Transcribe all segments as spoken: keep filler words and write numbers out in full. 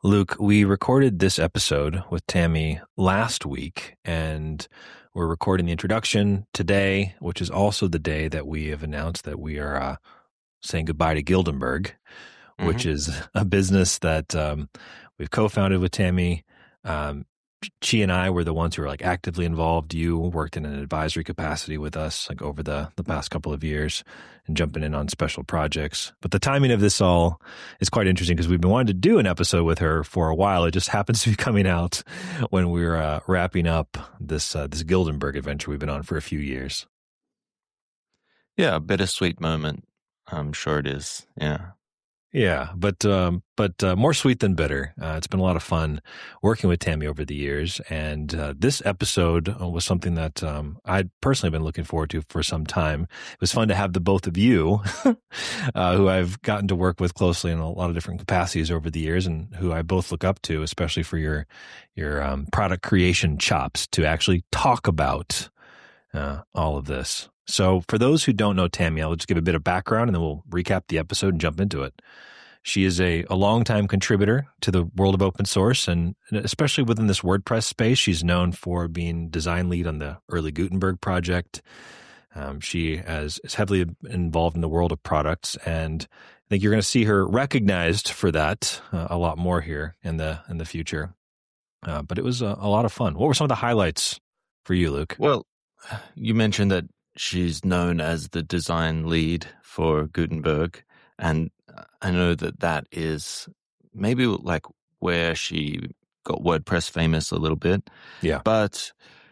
Luke, we recorded this episode with Tammy last week, and we're recording the introduction today, which is also the day that we have announced that we are uh, saying goodbye to Gildenberg, mm-hmm. which is a business that um, we've co-founded with Tammy. Um, she and I were the ones who were like actively involved. You worked in an advisory capacity with us like over the, the past couple of years and jumping in on special projects. But the timing of this all is quite interesting because we've been wanting to do an episode with her for a while. It just happens to be coming out when we're uh, wrapping up this uh, this Gildenberg adventure we've been on for a few years. Yeah, a bittersweet moment. I'm sure it is. Yeah. Yeah, but um, but uh, more sweet than bitter. Uh, it's been a lot of fun working with Tammy over the years, and uh, this episode was something that um, I'd personally been looking forward to for some time. It was fun to have the both of you, uh, who I've gotten to work with closely in a lot of different capacities over the years, and who I both look up to, especially for your your um, product creation chops, to actually talk about uh, all of this. So for those who don't know Tammy, I'll just give a bit of background and then we'll recap the episode and jump into it. She is a, a longtime contributor to the world of open source, and especially within this WordPress space, she's known for being design lead on the early Gutenberg project. Um, she has, is heavily involved in the world of products, and I think you're going to see her recognized for that uh, a lot more here in the in the future. Uh, but it was a, a lot of fun. What were some of the highlights for you, Luke? Well, you mentioned that she's known as the design lead for Gutenberg, and I know that that is maybe like where she got WordPress famous a little bit. Yeah. But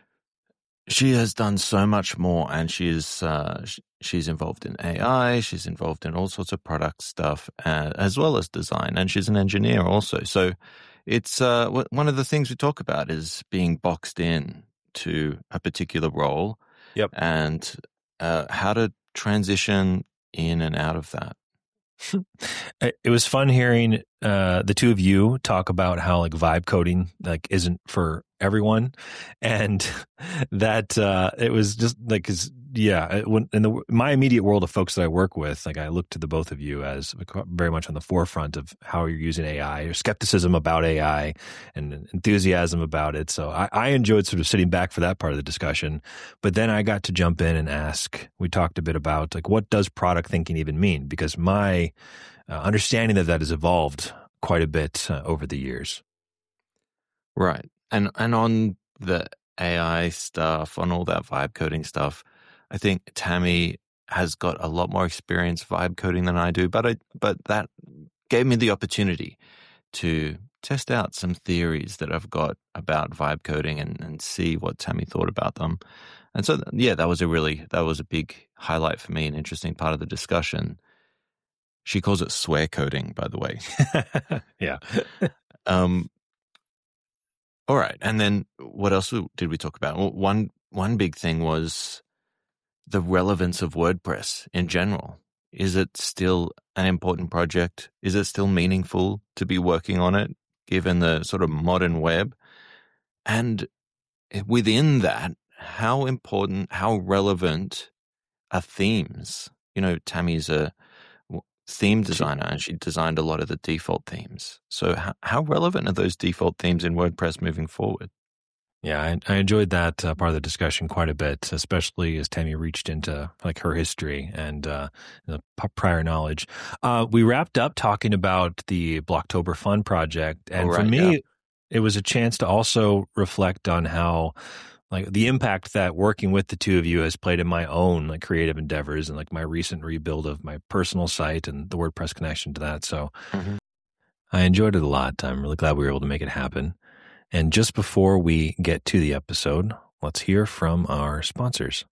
she has done so much more, and she's uh, she's involved in A I, she's involved in all sorts of product stuff, uh, as well as design, and she's an engineer also. So it's uh, one of the things we talk about is being boxed in to a particular role. Yep. And uh, how to transition in and out of that. It was fun hearing uh, the two of you talk about how like vibe coding like isn't for everyone, and that uh, it was just like, cause, yeah, when, in the my immediate world of folks that I work with, like I look to the both of you as very much on the forefront of how you're using A I, or skepticism about A I and enthusiasm about it. So I, I enjoyed sort of sitting back for that part of the discussion. But then I got to jump in and ask. We talked a bit about like what does product thinking even mean? Because my uh, understanding of that has evolved quite a bit uh, over the years. Right, and and on the A I stuff, on all that vibe coding stuff, I think Tammy has got a lot more experience vibe coding than I do, but I, but that gave me the opportunity to test out some theories that I've got about vibe coding and, and see what Tammy thought about them. And so, yeah, that was a really, that was a big highlight for me, an interesting part of the discussion. She calls it swear coding, by the way. Yeah. um. All right. And then what else did we talk about? Well, one, one big thing was the relevance of WordPress in general. Is it still an important project? Is it still meaningful to be working on it, given the sort of modern web? And within that, how important, how relevant are themes? You know, Tammy's a theme designer, and she designed a lot of the default themes. So how, how relevant are those default themes in WordPress moving forward? Yeah, I, I enjoyed that uh, part of the discussion quite a bit, especially as Tammy reached into like her history and uh, the p- prior knowledge. Uh, we wrapped up talking about the Blocktober Fun project, and oh, right, for me, yeah. it was a chance to also reflect on how like the impact that working with the two of you has played in my own like creative endeavors and like my recent rebuild of my personal site and the WordPress connection to that. So mm-hmm. I enjoyed it a lot. I'm really glad we were able to make it happen. And just before we get to the episode, let's hear from our sponsors.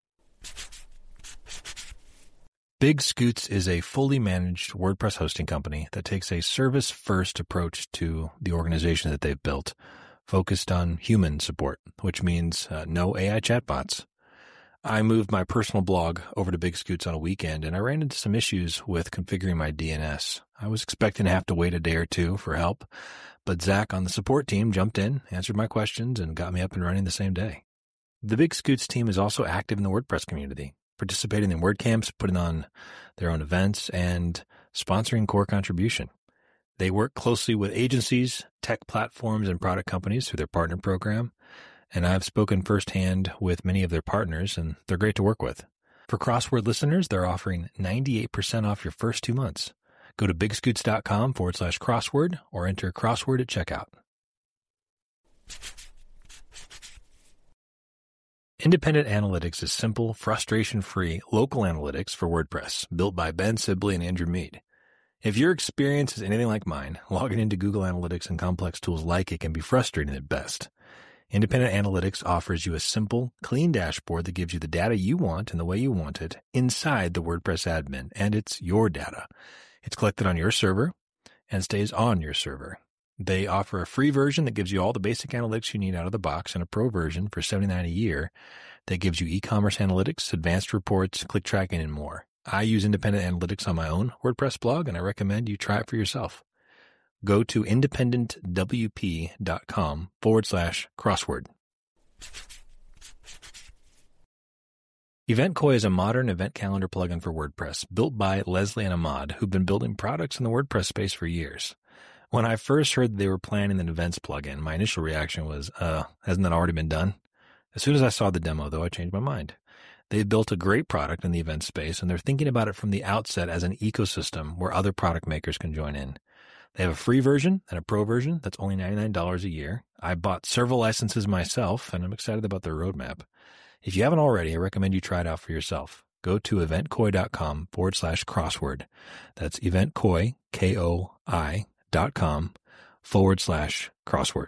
Big Scoots is a fully managed WordPress hosting company that takes a service-first approach to the organization that they've built, focused on human support, which means uh, no A I chatbots. I moved my personal blog over to Big Scoots on a weekend, and I ran into some issues with configuring my D N S. I was expecting to have to wait a day or two for help, but Zach on the support team jumped in, answered my questions, and got me up and running the same day. The Big Scoots team is also active in the WordPress community, participating in WordCamps, putting on their own events, and sponsoring core contribution. They work closely with agencies, tech platforms, and product companies through their partner program. And I've spoken firsthand with many of their partners, and they're great to work with. For Crossword listeners, they're offering ninety-eight percent off your first two months. Go to bigscoots.com forward slash crossword or enter crossword at checkout. Independent Analytics is simple, frustration-free, local analytics for WordPress, built by Ben Sibley and Andrew Mead. If your experience is anything like mine, logging into Google Analytics and complex tools like it can be frustrating at best. Independent Analytics offers you a simple, clean dashboard that gives you the data you want and the way you want it inside the WordPress admin, and it's your data. It's collected on your server and stays on your server. They offer a free version that gives you all the basic analytics you need out of the box and a pro version for seventy-nine dollars a year that gives you e-commerce analytics, advanced reports, click tracking, and more. I use Independent Analytics on my own WordPress blog, and I recommend you try it for yourself. Go to independentwp.com forward slash crossword. EventKoi is a modern event calendar plugin for WordPress built by Leslie and Ahmad, who've been building products in the WordPress space for years. When I first heard they were planning an events plugin, my initial reaction was, uh, hasn't that already been done? As soon as I saw the demo, though, I changed my mind. They've built a great product in the event space, and they're thinking about it from the outset as an ecosystem where other product makers can join in. They have a free version and a pro version that's only ninety-nine dollars a year. I bought several licenses myself, and I'm excited about their roadmap. If you haven't already, I recommend you try it out for yourself. Go to eventkoi.com forward slash crossword. That's eventkoi, K O I, dot com forward slash crossword.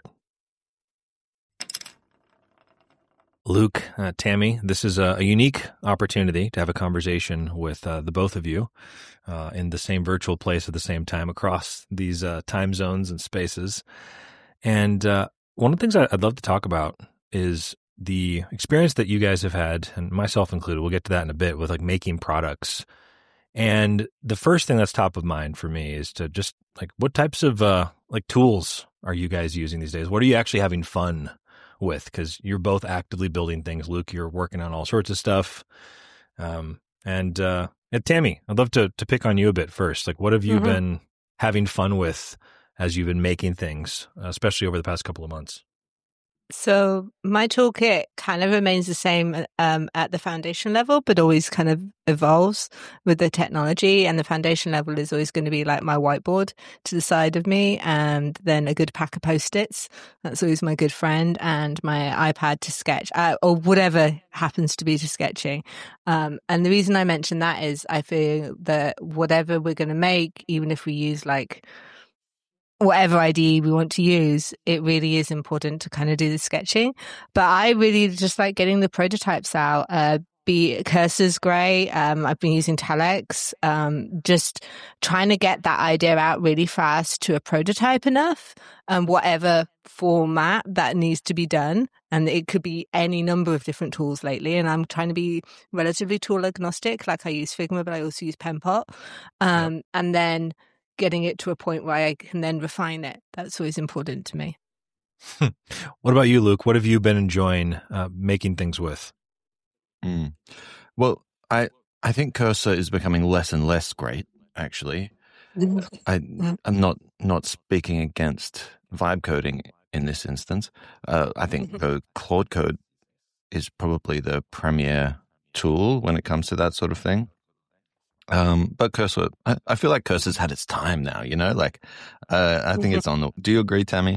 Luke, uh, Tammy, this is a, a unique opportunity to have a conversation with uh, the both of you uh, in the same virtual place at the same time across these uh, time zones and spaces. And uh, one of the things I'd love to talk about is the experience that you guys have had, and myself included, we'll get to that in a bit, with like making products. And the first thing that's top of mind for me is to just like, what types of uh, like tools are you guys using these days? What are you actually having fun with? Because you're both actively building things. Luke, you're working on all sorts of stuff. Um, and, uh, and Tammy, I'd love to to pick on you a bit first. Like, what have you mm-hmm. been having fun with as you've been making things, especially over the past couple of months? So my toolkit kind of remains the same um, at the foundation level, but always kind of evolves with the technology. And the foundation level is always going to be like my whiteboard to the side of me, and then a good pack of Post-its. That's always my good friend, and my iPad to sketch, uh, or whatever happens to be to sketching. Um, and the reason I mention that is I feel that whatever we're going to make, even if we use like whatever I D E we want to use, it really is important to kind of do the sketching. But I really just like getting the prototypes out. Uh, be Cursor's great. Um, I've been using Telex. Um, just trying to get that idea out really fast to a prototype enough, um, whatever format that needs to be done. And it could be any number of different tools lately. And I'm trying to be relatively tool agnostic. Like I use Figma, but I also use Penpot. Um, yeah. And then getting it to a point where I can then refine it. That's always important to me. What about you, Luke? What have you been enjoying uh, making things with? Mm. Well, I I think Cursor is becoming less and less great, actually. I, I'm not, not speaking against vibe coding in this instance. Uh, I think uh, Claude Code is probably the premier tool when it comes to that sort of thing. Um, but Cursor, I, I feel like Cursor's had its time now, you know, like, uh, I think it's on the, do you agree, Tammy?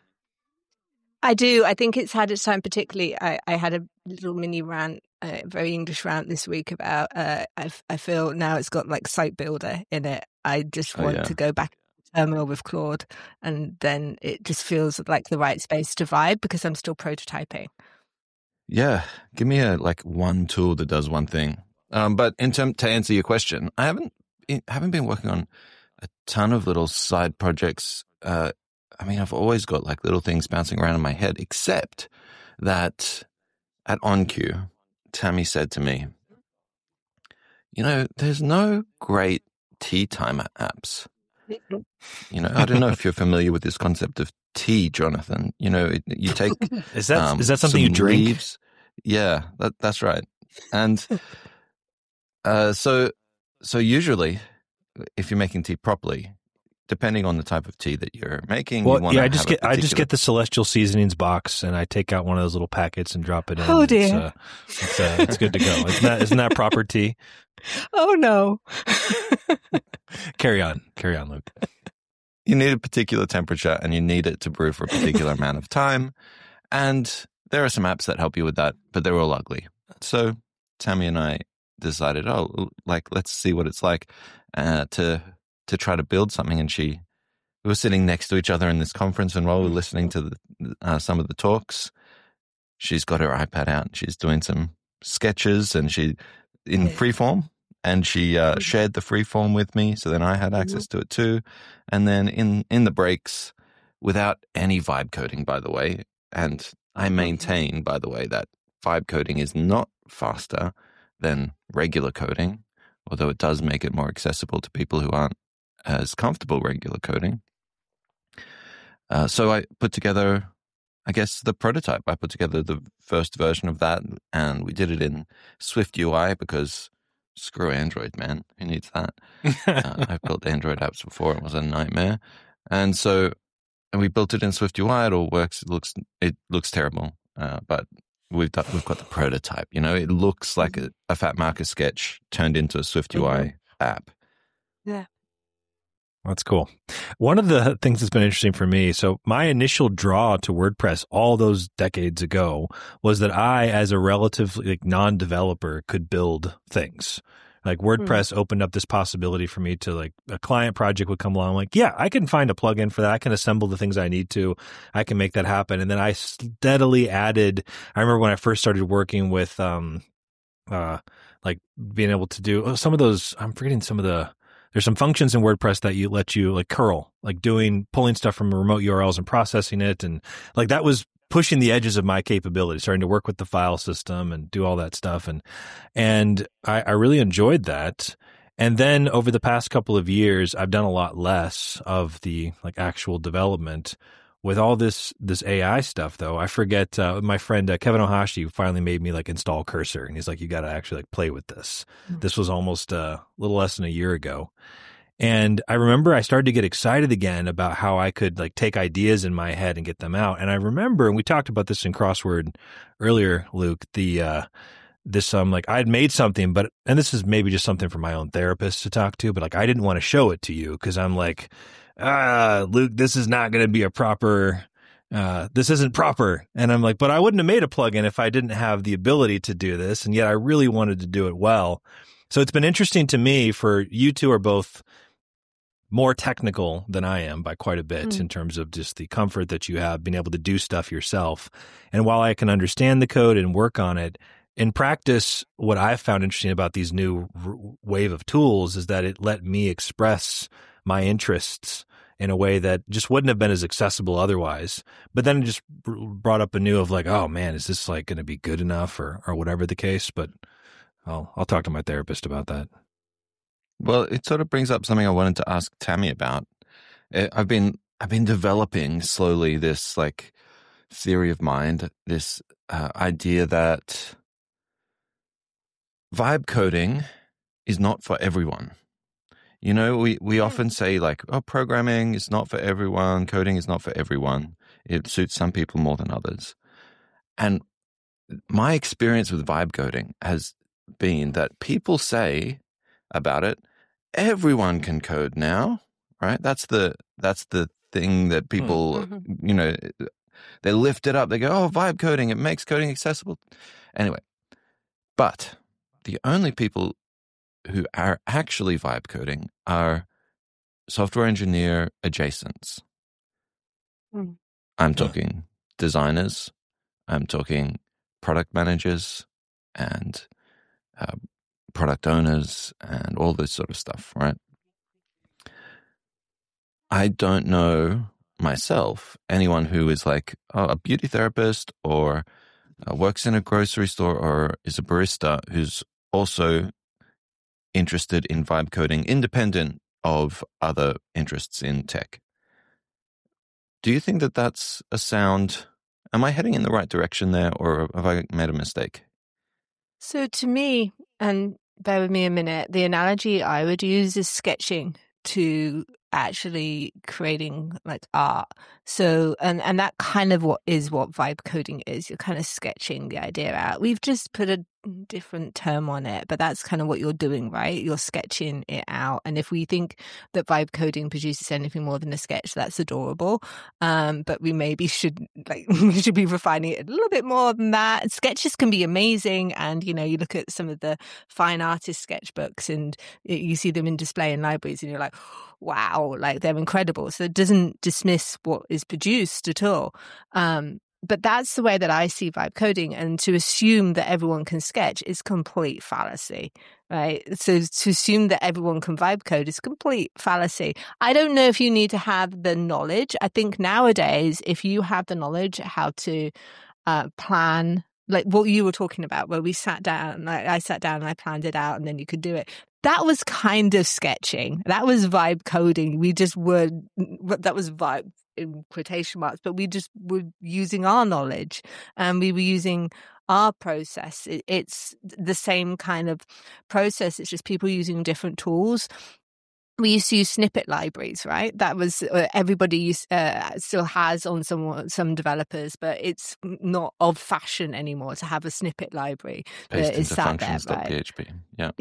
I do. I think it's had its time, particularly. I, I had a little mini rant, a very English rant this week about, uh, I, I feel now it's got like Site Builder in it. I just want oh, yeah. to go back to the terminal with Claude, and then it just feels like the right space to vibe because I'm still prototyping. Yeah. Give me a, like one tool that does one thing. Um, but in term, to answer your question, I haven't haven't been working on a ton of little side projects. Uh, I mean, I've always got like little things bouncing around in my head, except that at OnCue, Tammy said to me, you know, there's no great tea timer apps. You know, I don't know if you're familiar with this concept of tea, Jonathan. You know, it, you take is that um, is that something you drink? Leaves. Yeah, that, that's right. And Uh, so, so usually, if you're making tea properly, depending on the type of tea that you're making, well, you want yeah, to I just have get a I just particular- get the Celestial Seasonings box, and I take out one of those little packets and drop it in. Oh, dear. It's, uh, it's, uh, it's good to go. Isn't that isn't that proper tea? Oh, no. Carry on, carry on, Luke. You need a particular temperature, and you need it to brew for a particular amount of time. And there are some apps that help you with that, but they're all ugly. So Tammy and I decided, oh, like let's see what it's like uh, to to try to build something. And she, we were sitting next to each other in this conference, and while we were listening to the, uh, some of the talks, she's got her iPad out and she's doing some sketches, and she in freeform, and she uh, Mm-hmm. shared the freeform with me, so then I had access to it too. And then in in the breaks, without any vibe coding, by the way, and I maintain, by the way, that vibe coding is not faster than regular coding, although it does make it more accessible to people who aren't as comfortable regular coding. Uh, so I put together, I guess, the prototype. I put together the first version of that, and we did it in Swift U I because screw Android, man. Who needs that? uh, I've built Android apps before. It was a nightmare. And so and we built it in Swift U I. It all works. It looks it looks terrible, uh, but we've got, we've got the prototype. You know, it looks like a, a Fat Marcus sketch turned into a Swift U I Mhm. app. Yeah. That's cool. One of the things that's been interesting for me, so my initial draw to WordPress all those decades ago was that I, as a relatively like, non-developer, could build things. Like WordPress opened up this possibility for me to like a client project would come along. I'm like, yeah, I can find a plugin for that. I can assemble the things I need to. I can make that happen. And then I steadily added, I remember when I first started working with, um, uh, like being able to do oh, some of those, I'm forgetting some of the, there's some functions in WordPress that you let you like curl, like doing, pulling stuff from remote U R Ls and processing it. And like that was pushing the edges of my capability, starting to work with the file system and do all that stuff. And, and I, I really enjoyed that. And then over the past couple of years, I've done a lot less of the like actual development. With all this this A I stuff, though, I forget uh, my friend uh, Kevin Ohashi finally made me like install Cursor, and he's like, "You got to actually like play with this." Mm-hmm. This was almost uh, a little less than a year ago, and I remember I started to get excited again about how I could like take ideas in my head and get them out. And I remember, and we talked about this in Crossword earlier, Luke. The uh, this um like I'd made something, but and this is maybe just something for my own therapist to talk to, but like I didn't want to show it to you because I'm like. ah, Luke, this is not going to be a proper, uh, this isn't proper. And I'm like, but I wouldn't have made a plugin if I didn't have the ability to do this. And yet I really wanted to do it well. So it's been interesting to me for you two are both more technical than I am by quite a bit mm. in terms of just the comfort that you have being able to do stuff yourself. And while I can understand the code and work on it, in practice, what I've found interesting about these new r- wave of tools is that it let me express my interests in a way that just wouldn't have been as accessible otherwise. But then it just brought up a new of like, oh man, is this like going to be good enough or, or whatever the case? But I'll, I'll talk to my therapist about that. Well, it sort of brings up something I wanted to ask Tammy about. I've been, I've been developing slowly this like theory of mind, this uh, idea that vibe coding is not for everyone. You know, we, we often say like, oh, programming is not for everyone. Coding is not for everyone. It suits some people more than others. And my experience with vibe coding has been that people say about it, everyone can code now, right? That's the, that's the thing that people, mm-hmm. you know, they lift it up. They go, oh, vibe coding, it makes coding accessible. Anyway, but the only people who are actually vibe coding are software engineer adjacents. Mm. I'm talking designers, I'm talking product managers and uh, product owners and all this sort of stuff, right? I don't know myself anyone who is like oh, a beauty therapist or uh, works in a grocery store or is a barista who's also interested in vibe coding independent of other interests in tech. Do you think that that's a sound? Am I heading in the right direction there or have I made a mistake? So to me, and bear with me a minute, the analogy I would use is sketching to actually creating like art. So, and, and that kind of what is what vibe coding is. You're kind of sketching the idea out. We've just put a different term on it, but that's kind of what you're doing, right? You're sketching it out. And if we think that vibe coding produces anything more than a sketch, that's adorable. Um, but we maybe should like we should be refining it a little bit more than that. Sketches can be amazing, and you know, you look at some of the fine artist sketchbooks, and you see them in display in libraries, and you're like, wow, like they're incredible. So it doesn't dismiss what is produced at all. Um, But that's the way that I see vibe coding. And to assume that everyone can sketch is complete fallacy, right? So to assume that everyone can vibe code is complete fallacy. I don't know if you need to have the knowledge. I think nowadays, if you have the knowledge how to uh, plan, like what you were talking about, where we sat down, like I sat down and I planned it out and then you could do it. That was kind of sketching. That was vibe coding. We just were, that was vibe in quotation marks, but we just were using our knowledge and we were using our process. It, it's the same kind of process. It's just people using different tools. We used to use snippet libraries, right? That was uh, everybody used, uh, still has on some some developers, but it's not of fashion anymore to have a snippet library Paste that is into sat functions there, dot right? P H P. Yeah.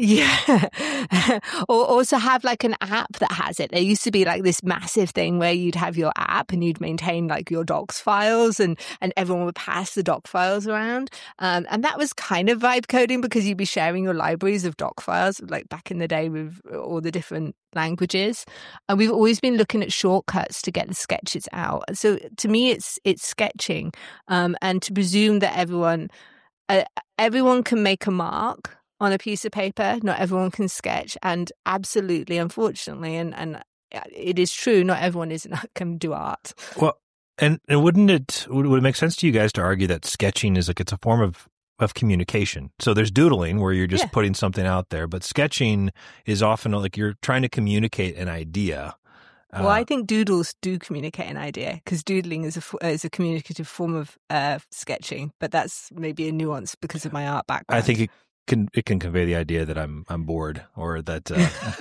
Yeah. Or also have like an app that has it. There used to be like this massive thing where you'd have your app and you'd maintain like your docs files and, and everyone would pass the doc files around. Um, and that was kind of vibe coding because you'd be sharing your libraries of doc files like back in the day with all the different languages. And we've always been looking at shortcuts to get the sketches out. So to me, it's, it's sketching. Um, and to presume that everyone, uh, everyone can make a mark on a piece of paper. Not everyone can sketch. And absolutely, unfortunately, and, and it is true, not everyone is can do art. Well, and, and wouldn't it, would, would it make sense to you guys to argue that sketching is like, it's a form of, of communication? So there's doodling where you're just Yeah. putting something out there, but sketching is often like you're trying to communicate an idea. Well, Uh, I think doodles do communicate an idea because doodling is a is a communicative form of uh, sketching, but that's maybe a nuance because of my art background. I think it can it can convey the idea that I'm I'm bored or that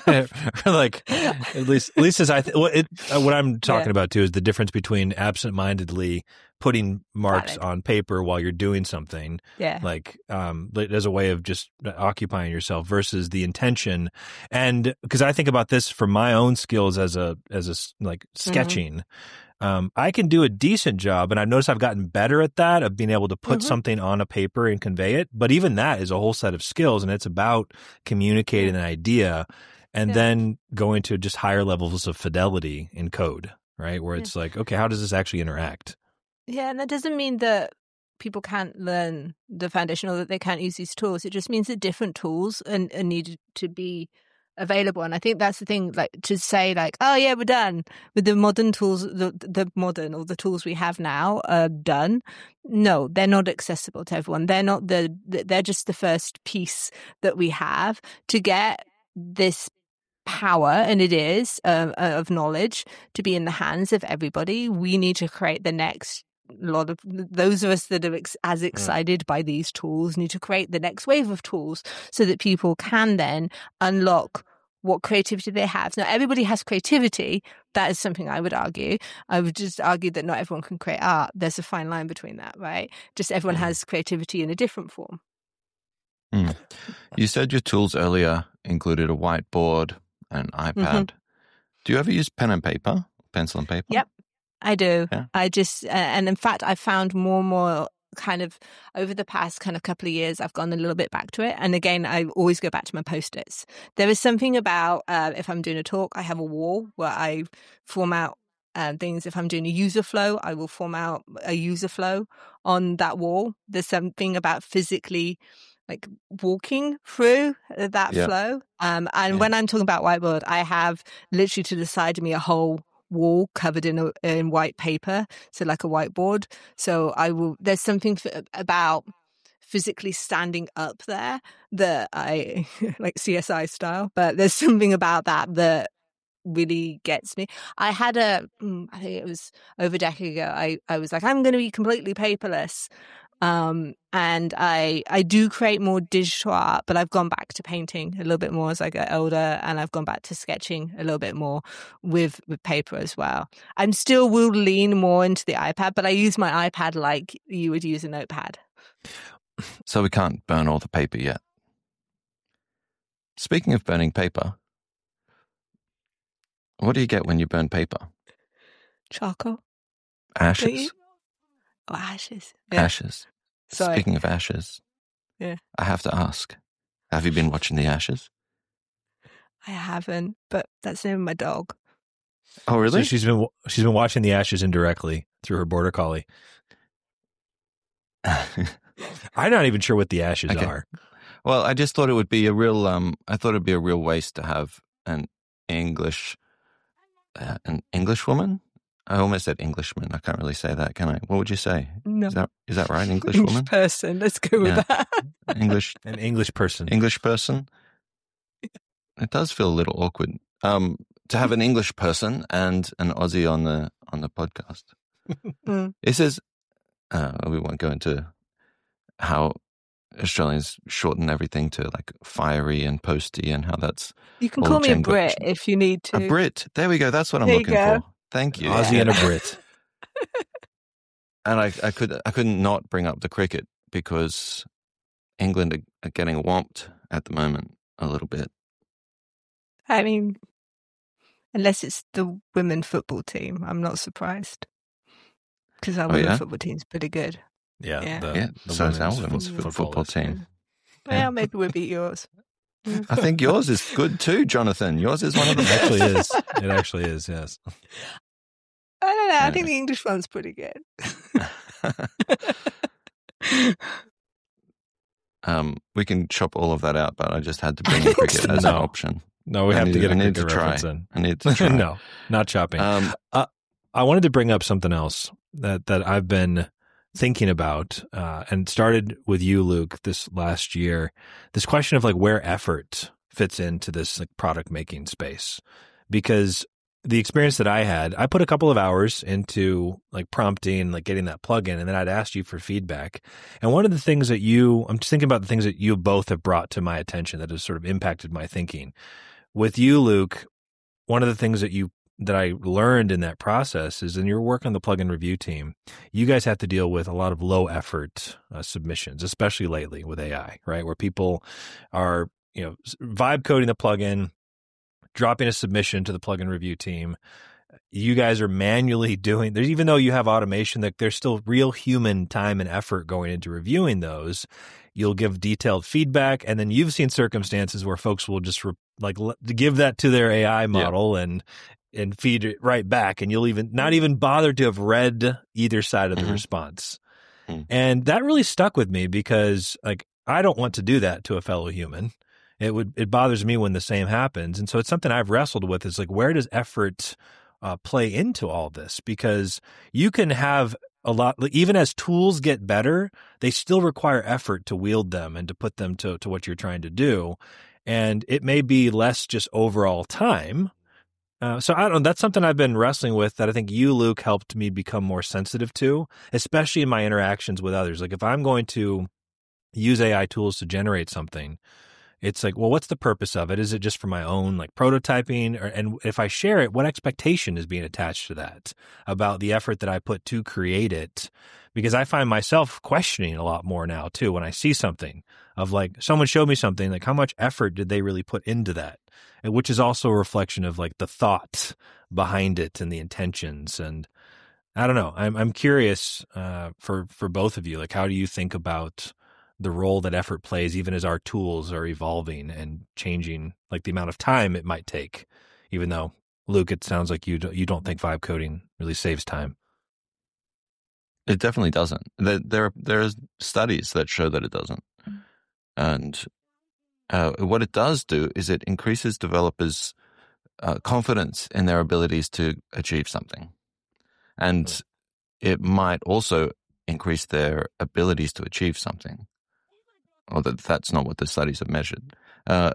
uh, like at least at least as I th- well, it, uh, what I'm talking Yeah. about too is the difference between absentmindedly putting marks Valid. on paper while you're doing something, Yeah. like um like, as a way of just occupying yourself versus the intention. And because I think about this from my own skills as a as a s- like sketching. Um, I can do a decent job, and I've noticed I've gotten better at that, of being able to put Mhm. something on a paper and convey it. But even that is a whole set of skills, and it's about communicating an idea and Yeah. then going to just higher levels of fidelity in code, right? Where Yeah. it's like, okay, how does this actually interact? Yeah, and that doesn't mean that people can't learn the foundation or that they can't use these tools. It just means that different tools are, are needed to be available. And I think that's the thing, like to say like, oh yeah, we're done with the modern tools, the the modern or the tools we have now are done. No, they're not accessible to everyone. They're not the, they're just the first piece that we have to get this power, and it is uh, of knowledge to be in the hands of everybody. We need to create the next lot of those of us that are ex- as excited by these tools need to create the next wave of tools so that people can then unlock what creativity they have. Now, everybody has creativity. That is something I would argue. I would just argue that not everyone can create art. There's a fine line between that, right? Just everyone Mhm. has creativity in a different form. Mm. You said your tools earlier included a whiteboard and an iPad. Do you ever use pen and paper, pencil and paper? Yep. I do. Yeah. I just, uh, and in fact, I found more and more kind of over the past kind of couple of years, I've gone a little bit back to it. And again, I always go back to my Post-its. There is something about, uh, if I'm doing a talk, I have a wall where I form out uh, things. If I'm doing a user flow, I will form out a user flow on that wall. There's something about physically like walking through that Yeah. flow. Um, and Yeah. when I'm talking about whiteboard, I have literally to the side of me a whole wall covered in a, in white paper, so like a whiteboard. So I will. There's something f- about physically standing up there that I like C S I style, but there's something about that that really gets me. I had a, mm, I think it was over a decade ago. I I was like, I'm going to be completely paperless. Um, and I I do create more digital art, but I've gone back to painting a little bit more as I get older, and I've gone back to sketching a little bit more with with paper as well. I'm still will lean more into the iPad, but I use my iPad like you would use a notepad. So we can't burn all the paper yet. Speaking of burning paper, what do you get when you burn paper? Charcoal. Ashes. Oh, ashes. Yeah. Ashes. Sorry. Speaking of ashes, yeah, I have to ask, have you been watching The Ashes? I haven't, but that's the name of my dog. Oh, really? So she's been she's been watching The Ashes indirectly through her border collie. I'm not even sure what The Ashes Okay. are. Well, I just thought it would be a real. Um, I thought it'd be a real waste to have an English, uh, an English woman. I almost said Englishman. I can't really say that, can I? What would you say? No. Is that is that right? English English woman, person. Let's go with Yeah. that. English An English person. English person. It does feel a little awkward. Um, to have an English person and an Aussie on the on the podcast. Mm. This is. Uh, we won't go into how Australians shorten everything to like fiery and posty and how that's You can all call me a Jane Brit Goodall- if you need to. a Brit. There we go. That's what I'm There you looking go. for. Thank you. Aussie and a Brit. And I, I could I couldn't not bring up the cricket because England are, are getting whomped at the moment a little bit. I mean, unless it's the women football team, I'm not surprised. Because our Oh, women yeah? football team's pretty good. Yeah. Yeah. The, Yeah, the so is our women's women's fo- football footballers. team. Well, Yeah. maybe we'll beat yours. I think yours is good too, Jonathan. Yours is one of the It best. actually is. It actually is, yes. I don't know. I Yeah. think the English one's pretty good. um, we can chop all of that out, but I just had to bring in cricket as an No. option. No, we I have need- to get I a need cricket to try. reference in. I need to try. No, not chopping. Um, I wanted to bring up something else that, that I've been thinking about uh, and started with you, Luke, this last year. This question of like where effort fits into this like product making space, because the experience that I had, I put a couple of hours into like prompting, like getting that plugin, and then I'd asked you for feedback. And one of the things that you, I'm just thinking about the things that you both have brought to my attention that has sort of impacted my thinking. With you, Luke, one of the things that you that I learned in that process is in your work on the plugin review team, you guys have to deal with a lot of low effort uh, submissions, especially lately with A I, right? Where people are, you know, vibe coding the plugin, dropping a submission to the plugin review team. You guys are manually doing there's even though you have automation, that there's still real human time and effort going into reviewing those. You'll give detailed feedback, and then you've seen circumstances where folks will just re, like l- give that to their A I model yeah. and and feed it right back, and you'll even not even bother to have read either side of the mm-hmm. response. Mm-hmm. And that really stuck with me because like I don't want to do that to a fellow human. It would it bothers me when the same happens. And so it's something I've wrestled with is like, where does effort uh, play into all this? Because you can have a lot, even as tools get better, they still require effort to wield them and to put them to, to what you're trying to do. And it may be less just overall time. Uh, so I don't know, that's something I've been wrestling with that I think you, Luke, helped me become more sensitive to, especially in my interactions with others. Like if I'm going to use A I tools to generate something, it's like, well, what's the purpose of it? Is it just for my own like prototyping? Or, and if I share it, what expectation is being attached to that about the effort that I put to create it? Because I find myself questioning a lot more now too when I see something of like someone showed me something, like how much effort did they really put into that? And which is also a reflection of like the thought behind it and the intentions. And I don't know, I'm I'm curious uh, for for both of you, like how do you think about the role that effort plays, even as our tools are evolving and changing, like the amount of time it might take, even though, Luke, it sounds like you, do, you don't think vibe coding really saves time. It definitely doesn't. There, there, there are studies that show that it doesn't. And uh, what it does do is it increases developers' uh, confidence in their abilities to achieve something. And it might also increase their abilities to achieve something. Although that's not what the studies have measured. Uh,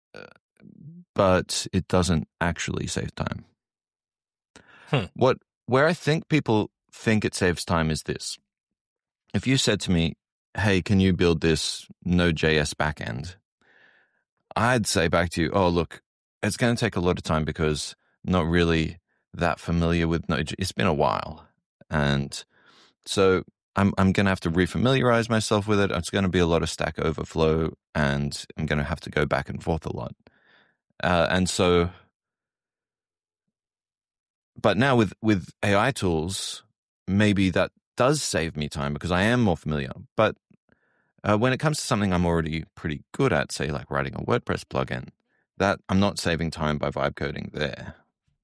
but it doesn't actually save time. Hmm. What, where I think people think it saves time is this. if you said to me, hey, can you build this Node.js backend? I'd say back to you, oh, look, it's going to take a lot of time because I'm not really that familiar with Node. It's been a while. And so I'm I'm going to have to refamiliarize myself with it. It's going to be a lot of Stack Overflow, and I'm going to have to go back and forth a lot. Uh, and so, but now with, with A I tools, maybe that does save me time because I am more familiar. But uh, when it comes to something I'm already pretty good at, say like writing a WordPress plugin, that I'm not saving time by vibe coding there.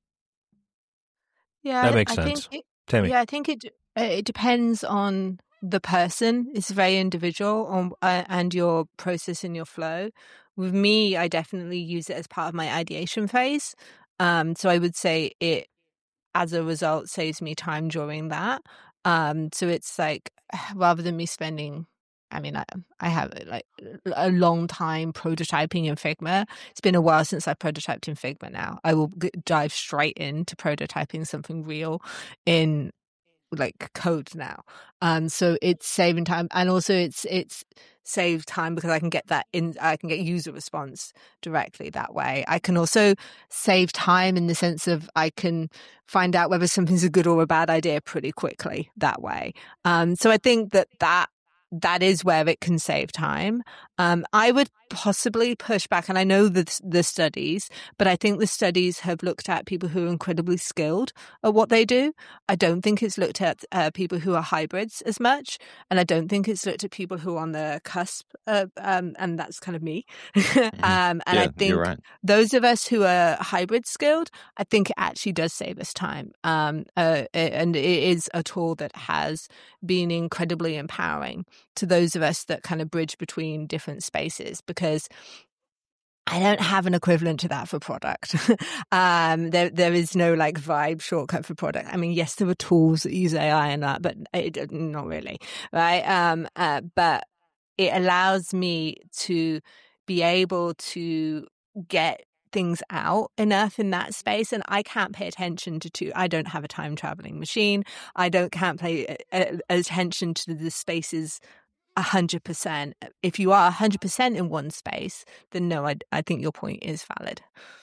Yeah, That I, makes I sense. think it, Tammy. yeah, I think it it depends on the person. It's very individual on uh, and your process and your flow. With me, I definitely use it as part of my ideation phase. Um, so I would say it, as a result, saves me time during that. Um, so it's like rather than me spending. I mean, I, I have like a long time prototyping in Figma. It's been a while since I prototyped in Figma now. I will g- dive straight into prototyping something real in like code now. Um, so it's saving time, and also it's it's saved time because I can get that in. I can get user response directly that way. I can also save time in the sense of I can find out whether something's a good or a bad idea pretty quickly that way. Um, so I think that that that is where it can save time. Um, I would possibly push back, and I know the, the studies, but I think the studies have looked at people who are incredibly skilled at what they do. I don't think it's looked at uh, people who are hybrids as much, and I don't think it's looked at people who are on the cusp, uh, um, and that's kind of me. Mm-hmm. um, and yeah, I think you're right. those of us who are hybrid skilled, I think it actually does save us time. Um, uh, and it is a tool that has been incredibly empowering to those of us that kind of bridge between different spaces, because I don't have an equivalent to that for product. um, there, there is no like vibe shortcut for product. I mean, yes, there are tools that use A I and that, but it, not really, right? Um, uh, but it allows me to be able to get things out enough in that space, and I can't pay attention to two. I don't have a time traveling machine. I don't can't pay uh, attention to the spaces a hundred percent. If you are a hundred percent in one space, then no, I, I think your point is valid.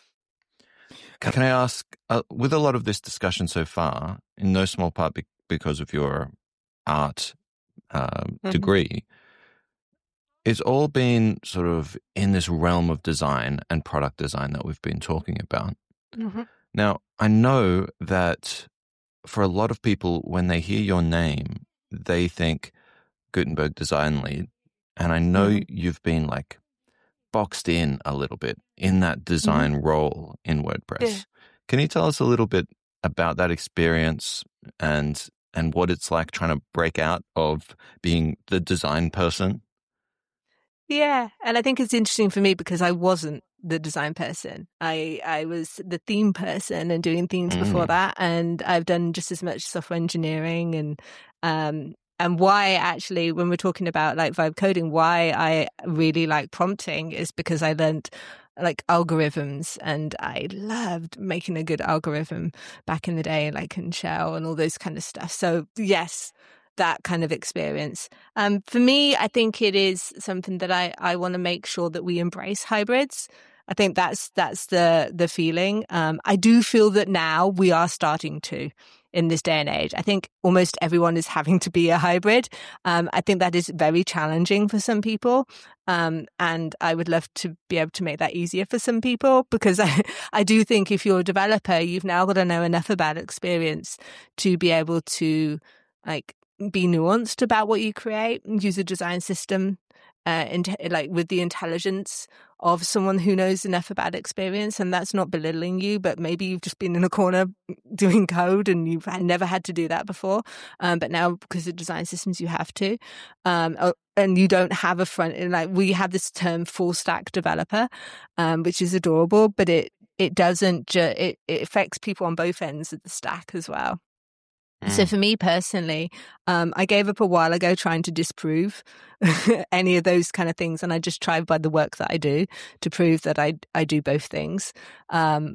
Can I ask, uh, with a lot of this discussion so far, in no small part be- because of your art uh, mm-hmm. degree, it's all been sort of in this realm of design and product design that we've been talking about. Mm-hmm. Now, I know that for a lot of people, when they hear your name, they think Gutenberg design lead. And I know mm-hmm. you've been like boxed in a little bit in that design mm-hmm. role in WordPress. Yeah. Can you tell us a little bit about that experience and and what it's like trying to break out of being the design person? Yeah, and I think it's interesting for me because I wasn't the design person. I I was the theme person and doing themes mm. before that, and I've done just as much software engineering and um and why actually when we're talking about like vibe coding, why I really like prompting is because I learned like algorithms, and I loved making a good algorithm back in the day, like in Shell and all those kind of stuff. So yes, that kind of experience. Um, for me, I think it is something that I, I want to make sure that we embrace hybrids. I think that's that's the the feeling. Um, I do feel that now we are starting to in this day and age. I think almost everyone is having to be a hybrid. Um, I think that is very challenging for some people. Um, and I would love to be able to make that easier for some people, because I, I do think if you're a developer, you've now got to know enough about experience to be able to like be nuanced about what you create and use a design system uh, in, like with the intelligence of someone who knows enough about experience. And that's not belittling you, but maybe you've just been in a corner doing code and you've never had to do that before. Um, but now because of design systems, you have to. Um, and you don't have a front, like we have this term full stack developer, um, which is adorable, but it, it doesn't, ju- it, it affects people on both ends of the stack as well. So for me personally, um, I gave up a while ago trying to disprove any of those kind of things. And I just tried by the work that I do to prove that I, I do both things. Um,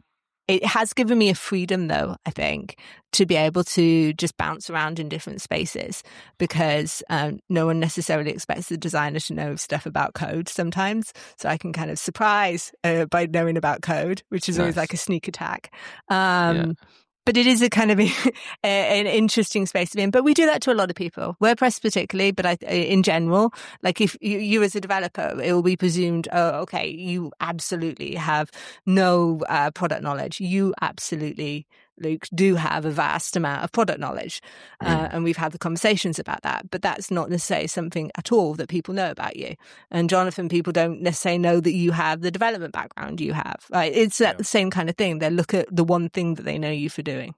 It has given me a freedom, though, I think, to be able to just bounce around in different spaces, because um, no one necessarily expects the designer to know stuff about code sometimes. So I can kind of surprise uh, by knowing about code, which is nice. Always like a sneak attack. Um, yeah. But it is a kind of a, an interesting space to be in. But we do that to a lot of people, WordPress particularly, but I, in general, like if you, you as a developer, it will be presumed, oh, okay, you absolutely have no uh, product knowledge. You absolutely, Luke, do have a vast amount of product knowledge. Mm. Uh, and we've had the conversations about that. But that's not necessarily something at all that people know about you. And Jonathan, people don't necessarily know that you have the development background you have. Right? It's that yeah. same kind of thing. They look at the one thing that they know you for doing.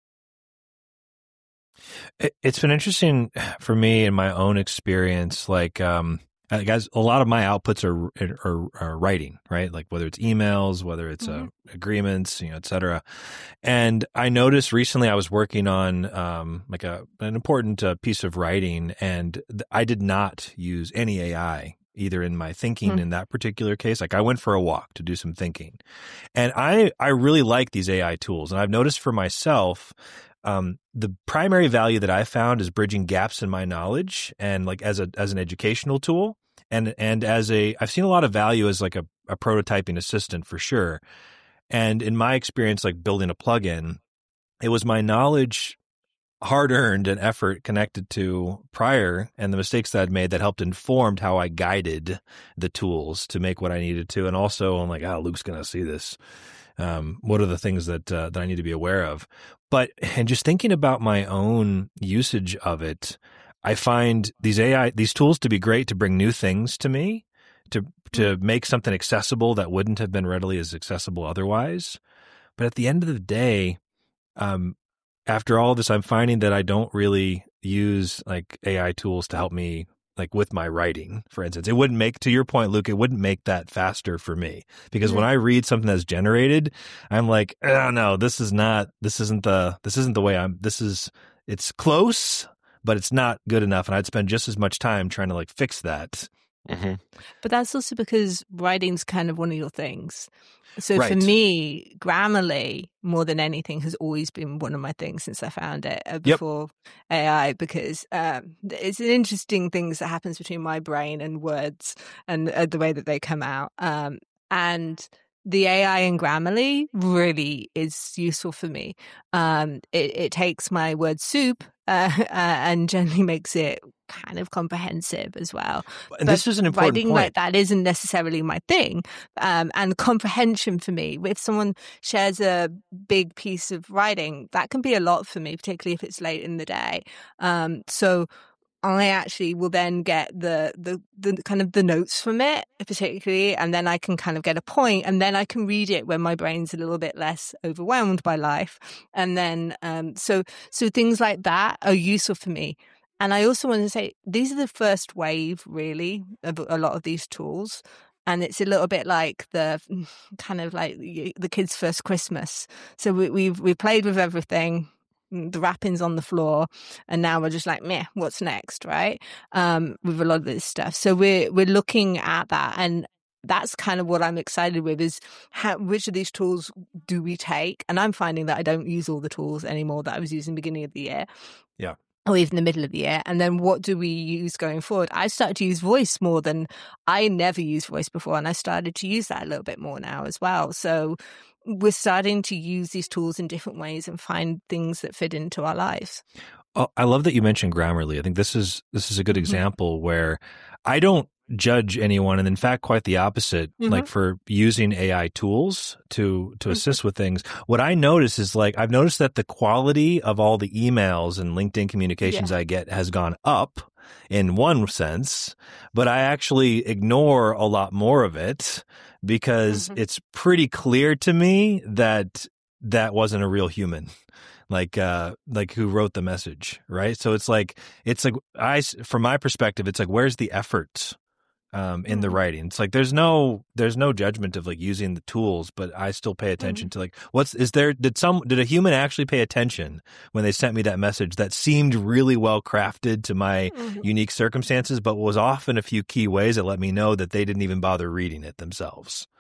It's been interesting for me in my own experience, like, um, guys, a lot of my outputs are, are, are writing, right? Like whether it's emails, whether it's mm-hmm. uh, agreements, you know, et cetera. And I noticed recently I was working on um, like a an important uh, piece of writing, and th- I did not use any A I either in my thinking mm-hmm. in that particular case. Like I went for a walk to do some thinking, and I I really like these A I tools, and I've noticed for myself. Um, the primary value that I found is bridging gaps in my knowledge, and like as a as an educational tool, and and as a I've seen a lot of value as like a, a prototyping assistant for sure. And in my experience, like building a plugin, it was my knowledge, hard earned and effort connected to prior, and the mistakes that I'd made that helped informed how I guided the tools to make what I needed to. And also, I'm like, oh, Luke's gonna see this. Um, what are the things that uh, that I need to be aware of? But and just thinking about my own usage of it, I find these A I these tools to be great to bring new things to me, to to make something accessible that wouldn't have been readily as accessible otherwise. But at the end of the day, um, after all this, I'm finding that I don't really use like A I tools to help me. Like with my writing, for instance, it wouldn't make, to your point, Luke, it wouldn't make that faster for me, because mm-hmm. when I read something that's generated, I'm like, oh no, this is not, this isn't the, this isn't the way I'm, this is, it's close, but it's not good enough. And I'd spend just as much time trying to like fix that. Mm-hmm. But that's also because writing's kind of one of your things. So right. for me, Grammarly, more than anything, has always been one of my things since I found it uh, before yep. A I, because um, it's an interesting things that happens between my brain and words and uh, the way that they come out. Um, and the A I in Grammarly really is useful for me. Um, it, it takes my word soup uh, uh, and generally makes it kind of comprehensive as well. And but this is an important writing point. Like that isn't necessarily my thing. Um, and comprehension for me, if someone shares a big piece of writing, that can be a lot for me, particularly if it's late in the day. Um, so I actually will then get the, the, the kind of the notes from it, particularly, and then I can kind of get a point, and then I can read it when my brain's a little bit less overwhelmed by life. And then, um, so, so things like that are useful for me. And I also want to say, these are the first wave, really, of a lot of these tools. And it's a little bit like the kind of like the kids' first Christmas. So we, we've, we played with everything. The wrapping's on the floor, and now we're just like, meh, what's next, right? Um, with a lot of this stuff. So we're we're looking at that, and that's kind of what I'm excited with, is how, which of these tools do we take? And I'm finding that I don't use all the tools anymore that I was using beginning of the year. Yeah. Or even the middle of the year. And then what do we use going forward? I started to use voice more than I never used voice before, and I started to use that a little bit more now as well. So we're starting to use these tools in different ways and find things that fit into our lives. Oh, I love that you mentioned Grammarly. I think this is this is a good example mm-hmm. where I don't judge anyone, and in fact, quite the opposite. Mm-hmm. Like for using A I tools to to mm-hmm. assist with things. What I notice is like I've noticed that the quality of all the emails and LinkedIn communications yeah. I get has gone up in one sense, but I actually ignore a lot more of it because mm-hmm. it's pretty clear to me that that wasn't a real human. Like, uh, like who wrote the message, right? So it's like, it's like, I, from my perspective, it's like, where's the effort, um, in mm-hmm. the writing? It's like, there's no, there's no judgment of like using the tools, but I still pay attention mm-hmm. to like, what's, is there, did some, did a human actually pay attention when they sent me that message that seemed really well crafted to my mm-hmm. unique circumstances, but was off in a few key ways that let me know that they didn't even bother reading it themselves.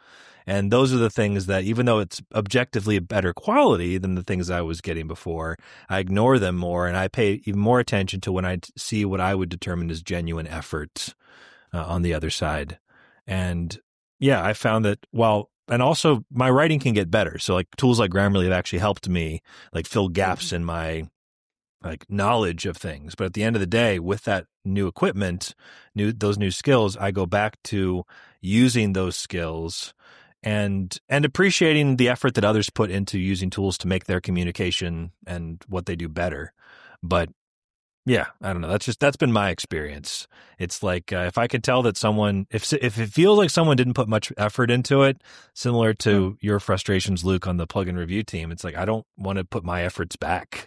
And those are the things that, even though it's objectively a better quality than the things I was getting before, I ignore them more, and I pay even more attention to when I see what I would determine as genuine effort uh, on the other side. And yeah, I found that while, and also my writing can get better. So like tools like Grammarly have actually helped me like fill gaps in my like knowledge of things. But at the end of the day, with that new equipment, new those new skills, I go back to using those skills and and appreciating the effort that others put into using tools to make their communication and what they do better. But yeah, I don't know. That's just that's been my experience. It's like uh, if I could tell that someone, if if it feels like someone didn't put much effort into it, similar to mm. your frustrations, Luke, on the plugin review team, it's like I don't want to put my efforts back.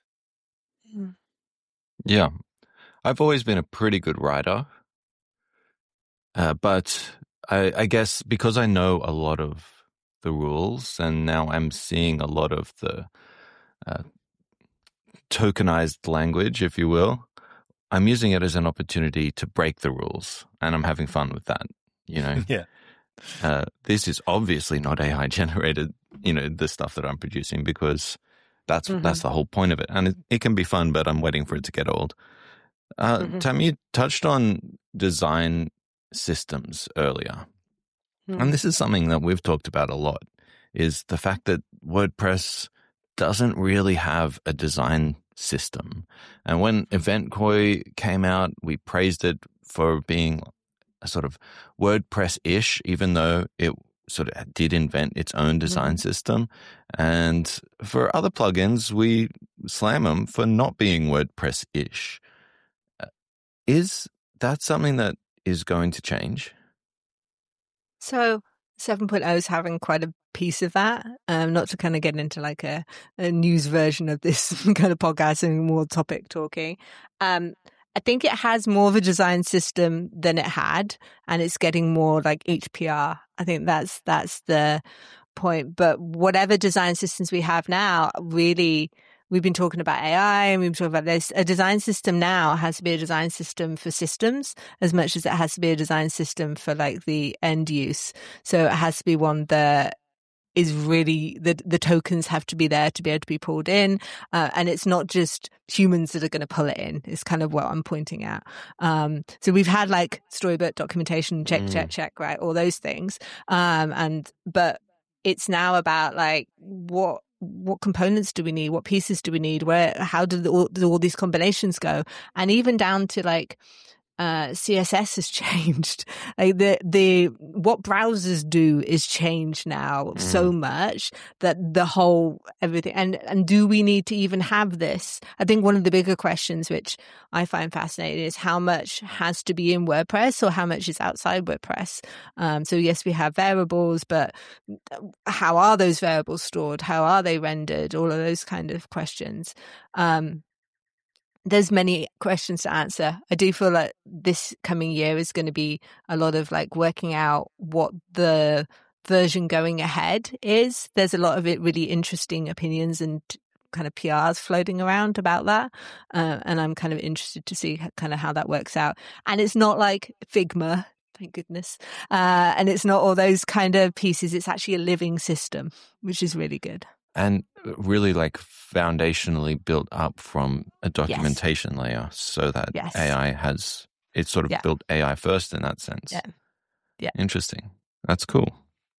Yeah, I've always been a pretty good writer, uh, but I, I guess because I know a lot of the rules, and now I'm seeing a lot of the uh, tokenized language, if you will, I'm using it as an opportunity to break the rules, and I'm having fun with that. You know, yeah. Uh, this is obviously not A I generated. You know, the stuff that I'm producing, because that's mm-hmm. that's the whole point of it, and it, it can be fun, but I'm waiting for it to get old. Uh, mm-hmm. Tam, you touched on design systems earlier, mm-hmm. and this is something that we've talked about a lot, is the fact that WordPress doesn't really have a design system. And when EventKoi came out, we praised it for being a sort of WordPress-ish, even though it sort of did invent its own design mm-hmm. system. And for other plugins, we slam them for not being WordPress-ish. Is that something that is going to change? So seven point oh is having quite a piece of that. Um, not to kind of get into like a, a news version of this kind of podcast and more topic talking. Um, I think it has more of a design system than it had, and it's getting more like H P R. I think that's that's the point. But whatever design systems we have now, really, we've been talking about A I and we've been talking about this. A design system now has to be a design system for systems as much as it has to be a design system for like the end use. So it has to be one that is really, the the tokens have to be there to be able to be pulled in. Uh, and it's not just humans that are going to pull it in. It's kind of what I'm pointing at. Um, so we've had like storybook documentation, check, mm. check, check, right? All those things. Um, and, but it's now about like what, what components do we need? What pieces do we need? Where, how do, the, all, do all these combinations go? And even down to like, uh, C S S has changed. Like the, the, what browsers do is changed now mm. so much that the whole everything, and, and do we need to even have this? I think one of the bigger questions, which I find fascinating, is how much has to be in WordPress or how much is outside WordPress. Um, so yes, we have variables, but how are those variables stored? How are they rendered? All of those kind of questions. Um, There's many questions to answer. I do feel like this coming year is going to be a lot of like working out what the version going ahead is. There's a lot of it really interesting opinions and kind of P Rs floating around about that. Uh, and I'm kind of interested to see kind of how that works out. And it's not like Figma, thank goodness. Uh, and it's not all those kind of pieces. It's actually a living system, which is really good. And really like foundationally built up from a documentation yes. layer, so that yes. A I has, it's sort of yeah. built A I first in that sense. Yeah. Yeah. Interesting. That's cool.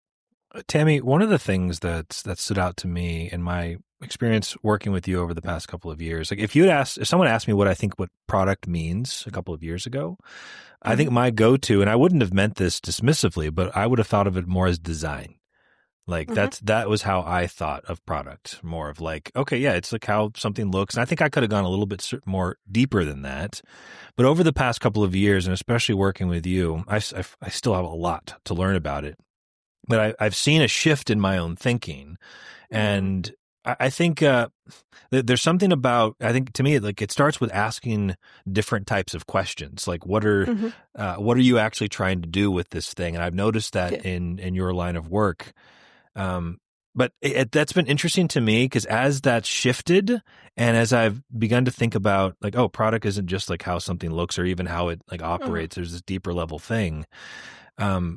Tammy, one of the things that that stood out to me in my experience working with you over the past couple of years, like if you'd asked, if someone asked me what I think what product means a couple of years ago, mm-hmm. I think my go-to, and I wouldn't have meant this dismissively, but I would have thought of it more as design. Like mm-hmm. that's, that was how I thought of product, more of like, okay, yeah, it's like how something looks. And I think I could have gone a little bit more deeper than that. But over the past couple of years, and especially working with you, I, I, I still have a lot to learn about it. But I, I've seen a shift in my own thinking. And I, I think uh, th- there's something about, I think to me, like it starts with asking different types of questions. Like what are, mm-hmm. uh, what are you actually trying to do with this thing? And I've noticed that yeah. in, in your line of work. Um, but it, it, that's been interesting to me because as that's shifted and as I've begun to think about like, oh, product isn't just like how something looks or even how it like operates. Mm. There's this deeper level thing. Um,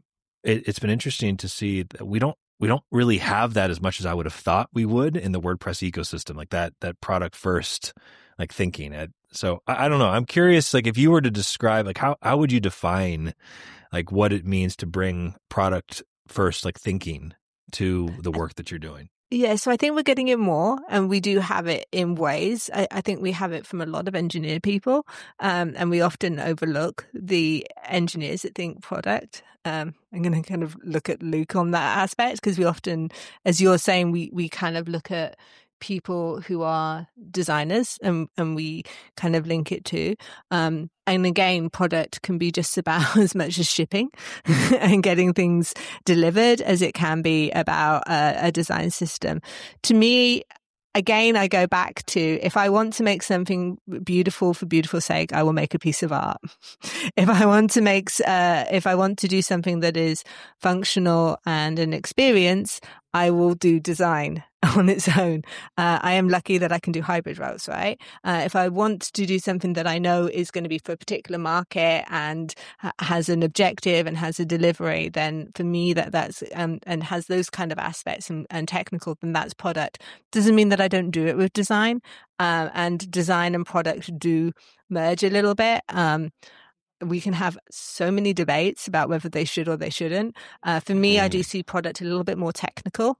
it, it's been interesting to see that we don't we don't really have that as much as I would have thought we would in the WordPress ecosystem, like that that product first like thinking. At, so I, I don't know. I'm curious, like if you were to describe, like how how would you define like what it means to bring product first like thinking to the work that you're doing? Yeah, so I think we're getting it more, and we do have it in ways. I, I think we have it from a lot of engineer people, um, and we often overlook the engineers that think product. Um, I'm going to kind of look at Luke on that aspect, because we often, as you're saying, we we kind of look at people who are designers, and, and we kind of link it to. Um, and again, product can be just about as much as shipping and getting things delivered as it can be about a, a design system. To me, again, I go back to, if I want to make something beautiful for beautiful sake, I will make a piece of art. If I want to make, uh, if I want to do something that is functional and an experience, I will do design on its own. Uh, I am lucky that I can do hybrid roles, right? Uh, if I want to do something that I know is going to be for a particular market and ha- has an objective and has a delivery, then for me that that's um, and has those kind of aspects and, and technical, then that's product. Doesn't mean that I don't do it with design. Uh, and design and product do merge a little bit. Um, we can have so many debates about whether they should or they shouldn't. Uh, for me, I do see product a little bit more technical.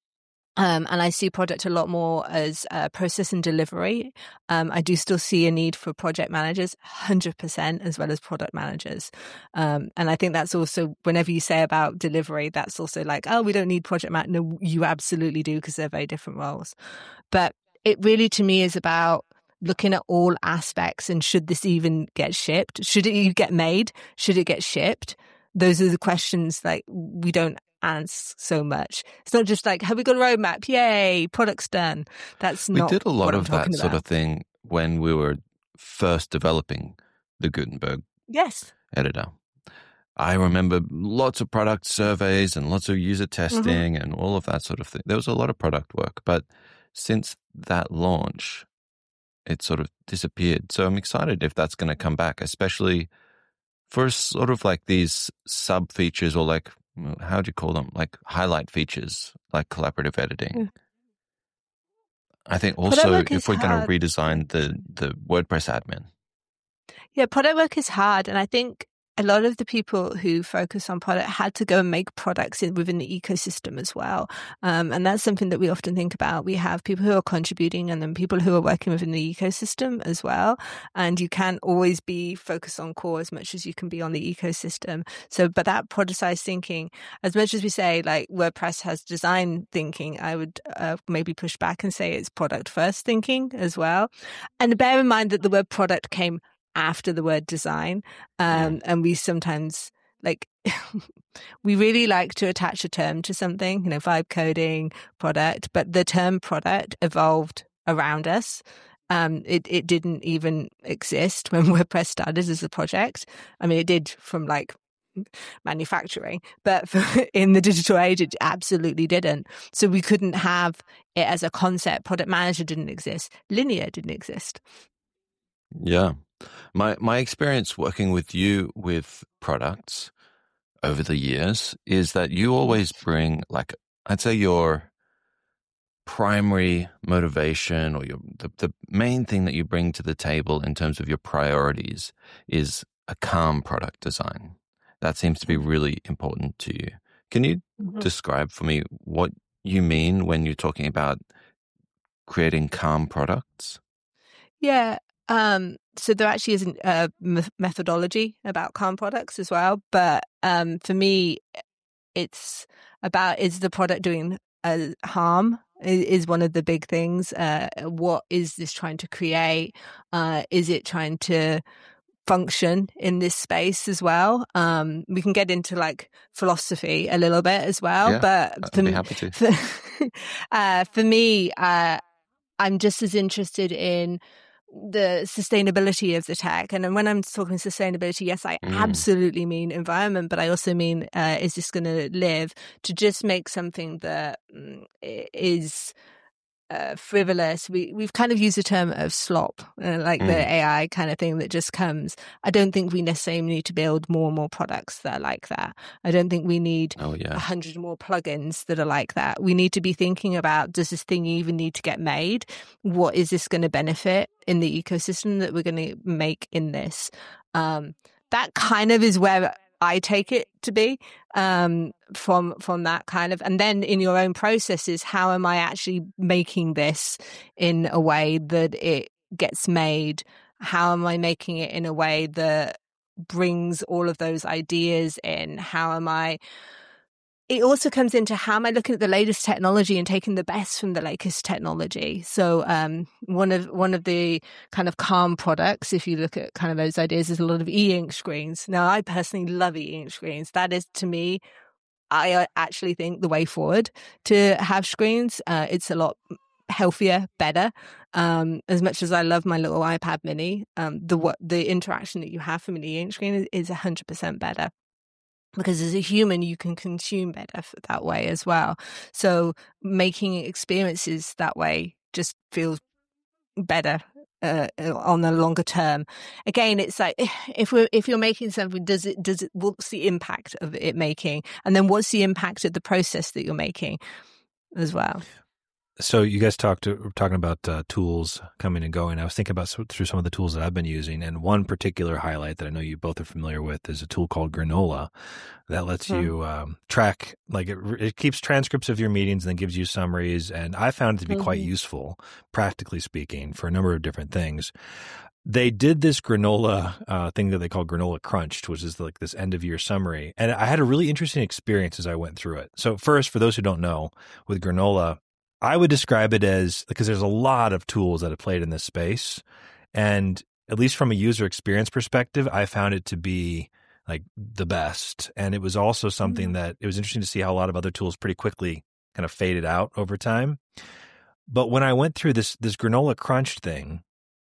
Um, and I see product a lot more as uh, process and delivery. Um, I do still see a need for project managers, one hundred percent, as well as product managers. Um, and I think that's also, whenever you say about delivery, that's also like, oh, we don't need project man. No, you absolutely do, because they're very different roles. But it really, to me, is about looking at all aspects, and should this even get shipped? Should it get made? Should it get shipped? Those are the questions like we don't answer so much. It's not just like, have we got a roadmap? Yay, product's done. That's we not did a lot what of I'm talking that sort about. of thing when we were first developing the Gutenberg Yes. editor. I remember lots of product surveys and lots of user testing Mm-hmm. and all of that sort of thing. There was a lot of product work, but since that launch, it sort of disappeared. So I'm excited if that's going to come back, especially for sort of like these sub features, or like, how do you call them? Like highlight features, like collaborative editing. Yeah. I think Product also work if is we're going hard. to redesign the, the WordPress admin. Yeah, product work is hard. And I think a lot of the people who focus on product had to go and make products in, within the ecosystem as well. Um, and that's something that we often think about. We have people who are contributing and then people who are working within the ecosystem as well. And you can't always be focused on core as much as you can be on the ecosystem. So, but that productized thinking, as much as we say like WordPress has design thinking, I would uh, maybe push back and say it's product first thinking as well. And bear in mind that the word product came after the word design. Um, Mm. and we sometimes like, we really like to attach a term to something, you know, vibe coding, product, but the term product evolved around us. Um, it, it didn't even exist when WordPress started as a project. I mean, it did from like manufacturing, but for, in the digital age, it absolutely didn't. So we couldn't have it as a concept. Product manager didn't exist. Linear didn't exist. Yeah. My my experience working with you with products over the years is that you always bring, like, I'd say your primary motivation, or your the, the main thing that you bring to the table in terms of your priorities is a calm product design. That seems to be really important to you. Can you Mm-hmm. describe for me what you mean when you're talking about creating calm products? Yeah. Um, so there actually isn't a methodology about calm products as well. But um, for me, it's about, is the product doing uh, harm? Is one of the big things. Uh, what is this trying to create? Uh, is it trying to function in this space as well? Um, we can get into like philosophy a little bit as well. Yeah, but I'd for, be happy to. For, uh, for me, uh, I'm just as interested in the sustainability of the tech. And when I'm talking sustainability, yes, I Mm. absolutely mean environment, but I also mean, uh, is this going to live? To just make something that mm, is uh, frivolous. We, we've kind of used the term of slop, uh, like mm. the A I kind of thing that just comes. I don't think we necessarily need to build more and more products that are like that. I don't think we need a oh, yeah. hundred more plugins that are like that. We need to be thinking about, does this thing even need to get made? What is this going to benefit in the ecosystem that we're going to make in this? Um, that kind of is where I take it to be, um, from, from that kind of, and then in your own processes, how am I actually making this in a way that it gets made? How am I making it in a way that brings all of those ideas in? How am I, it also comes into how am I looking at the latest technology and taking the best from the latest technology? So um, one of one of the kind of Calm products, if you look at kind of those ideas, is a lot of e-ink screens. Now, I personally love e-ink screens. That is, to me, I actually think the way forward to have screens. Uh, it's a lot healthier, better. Um, as much as I love my little iPad mini, um, the what the interaction that you have from an e-ink screen is, is one hundred percent better. Because as a human, you can consume better that way as well. So making experiences that way just feels better uh, on the longer term. Again, it's like if we're if you're making something, does it does it what's the impact of it making, and then what's the impact of the process that you're making as well. So you guys talked were talking about uh, tools coming and going. I was thinking about through some of the tools that I've been using, and one particular highlight that I know you both are familiar with is a tool called Granola that lets hmm. you um, track, like it, it keeps transcripts of your meetings and then gives you summaries. And I found it to be mm-hmm. quite useful, practically speaking, for a number of different things. They did this Granola uh, thing that they call Granola Crunched, which is like this end of year summary. And I had a really interesting experience as I went through it. So first, for those who don't know, with Granola, I would describe it as, because there's a lot of tools that have played in this space. And at least from a user experience perspective, I found it to be like the best. And it was also something mm-hmm. that it was interesting to see how a lot of other tools pretty quickly kind of faded out over time. But when I went through this, this Granola Crunch thing,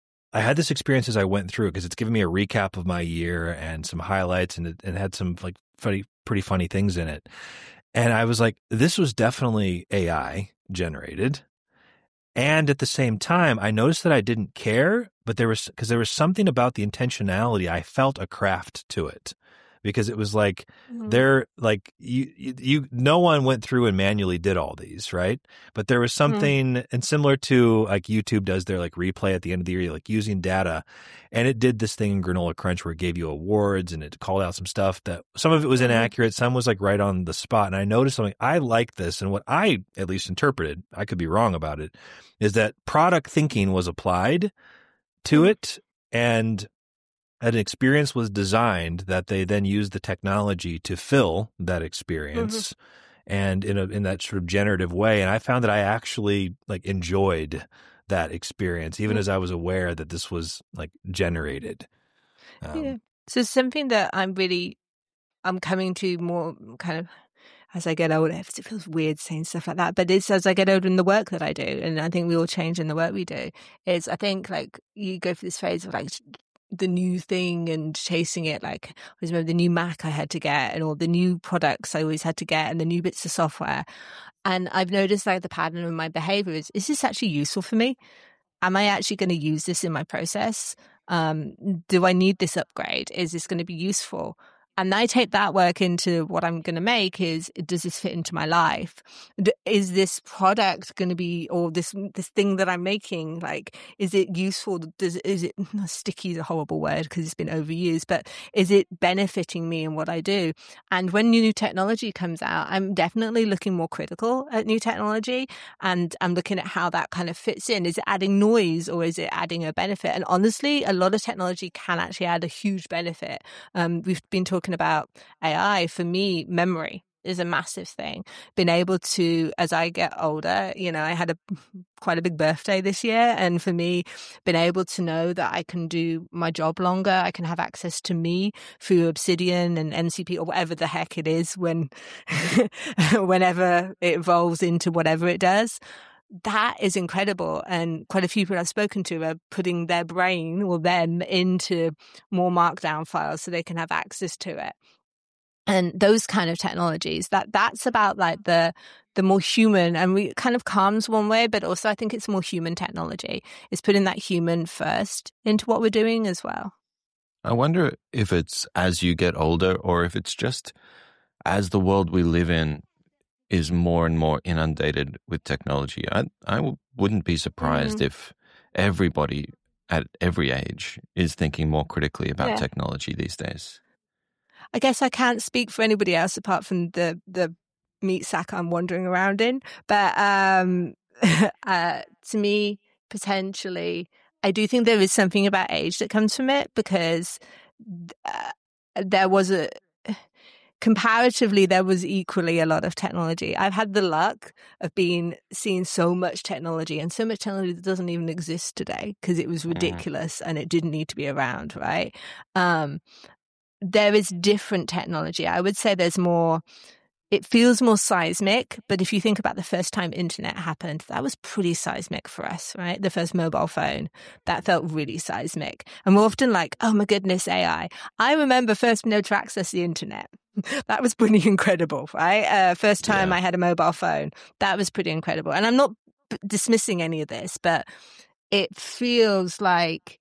I had this experience as I went through it because it's given me a recap of my year and some highlights, and it, it had some like funny, pretty funny things in it. And I was like, this was definitely A I generated. And at the same time, I noticed that I didn't care, but there was, because there was something about the intentionality. I felt a craft to it, because it was like, mm-hmm. they're like, you, you, you, no one went through and manually did all these, right? But there was something, mm-hmm. and similar to like YouTube does their like replay at the end of the year, like using data. And it did this thing in Granola Crunch where it gave you awards and it called out some stuff that some of it was inaccurate. Some was like right on the spot. And I noticed something, I like this. And what I at least interpreted, I could be wrong about it, is that product thinking was applied to it, and an experience was designed that they then used the technology to fill that experience, mm-hmm. and in a, in that sort of generative way. And I found that I actually like enjoyed that experience, even mm-hmm. as I was aware that this was like generated. Um, yeah. So something that I'm really, I'm coming to more kind of as I get older. It feels weird saying stuff like that, but it's as I get older in the work that I do. And I think we all change in the work we do. Is I think like you go through this phase of like the new thing and chasing it. Like I always remember the new Mac I had to get, and all the new products I always had to get, and the new bits of software. And I've noticed like the pattern of my behavior is, is this actually useful for me? Am I actually going to use this in my process? Um, do I need this upgrade? Is this going to be useful? And I take that work into what I'm going to make is, does this fit into my life? Is this product going to be, or this this thing that I'm making, like, is it useful? Does is it, sticky is a horrible word because it's been overused, but is it benefiting me in what I do? And when new technology comes out, I'm definitely looking more critical at new technology, and I'm looking at how that kind of fits in. Is it adding noise or is it adding a benefit? And honestly, a lot of technology can actually add a huge benefit. Um, we've been talking about A I. For me, memory is a massive thing. Being able to, as I get older, you know, I had a quite a big birthday this year, and for me, being able to know that I can do my job longer, I can have access to me through Obsidian and N C P or whatever the heck it is when, whenever it evolves into whatever it does. That is incredible. And quite a few people I've spoken to are putting their brain or them into more markdown files so they can have access to it. And those kind of technologies, that that's about like the the more human, and we kind of calms one way, but also I think it's more human technology. It's putting that human first into what we're doing as well. I wonder if it's as you get older, or if it's just as the world we live in is more and more inundated with technology. I I w- wouldn't be surprised mm. if everybody at every age is thinking more critically about yeah. technology these days. I guess I can't speak for anybody else apart from the the meat sack I'm wandering around in. But um, uh, to me, potentially, I do think there is something about age that comes from it, because uh, there was a... comparatively, there was equally a lot of technology. I've had the luck of being seeing so much technology, and so much technology that doesn't even exist today because it was ridiculous mm. and it didn't need to be around, right? Um, there is different technology. I would say there's more, it feels more seismic, but if you think about the first time internet happened, that was pretty seismic for us, right? The first mobile phone, that felt really seismic. And we're often like, oh my goodness, A I. I remember first being able to access the internet. That was pretty incredible, right? Uh, first time yeah. I had a mobile phone, that was pretty incredible. And I'm not b- dismissing any of this, but it feels like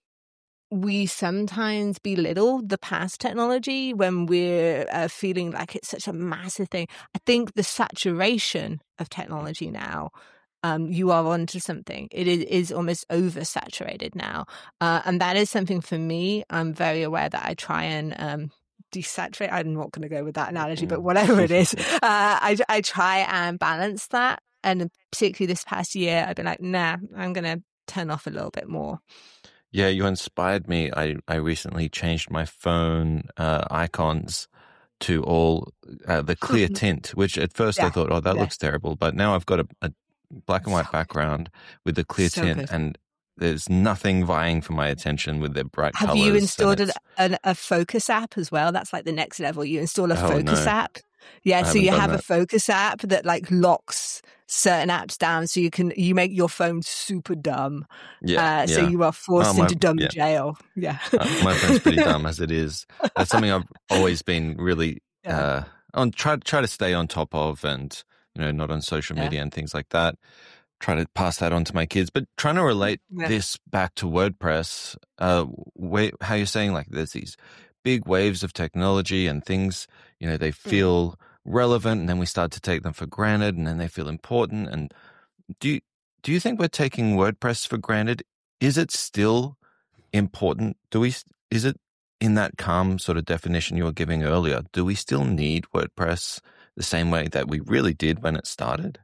we sometimes belittle the past technology when we're uh, feeling like it's such a massive thing. I think the saturation of technology now, um, you are onto something. It is, is almost oversaturated now. Uh, and that is something for me, I'm very aware that I try and um, desaturate. I'm not going to go with that analogy, but whatever it is, uh, I, I try and balance that. And particularly this past year, I've been like, nah, I'm going to turn off a little bit more. Yeah, you inspired me. I, I recently changed my phone uh, icons to all uh, the clear tint, which at first yeah. I thought, oh, that yeah. looks terrible. But now I've got a, a black and white so background with the clear so tint, good. And there's nothing vying for my attention with their bright Have colors. Have you installed an, an, a focus app as well? That's like the next level. You install a oh, focus no. app. Yeah, I so you have that. a focus app that like locks certain apps down, so you can you make your phone super dumb. Yeah, uh, so yeah. you are forced oh, my, into dumb yeah. jail. Yeah, uh, my phone's pretty dumb as it is. That's something I've always been really yeah. uh, on try try to stay on top of, and you know, not on social media yeah. and things like that. Try to pass that on to my kids, but trying to relate yeah. this back to WordPress. Uh, where, how you're saying like there's these big waves of technology and things, you know, they feel mm. relevant, and then we start to take them for granted, and then they feel important. And do you, do you think we're taking WordPress for granted? Is it still important? Do we, is it in that calm sort of definition you were giving earlier? Do we still need WordPress the same way that we really did when it started?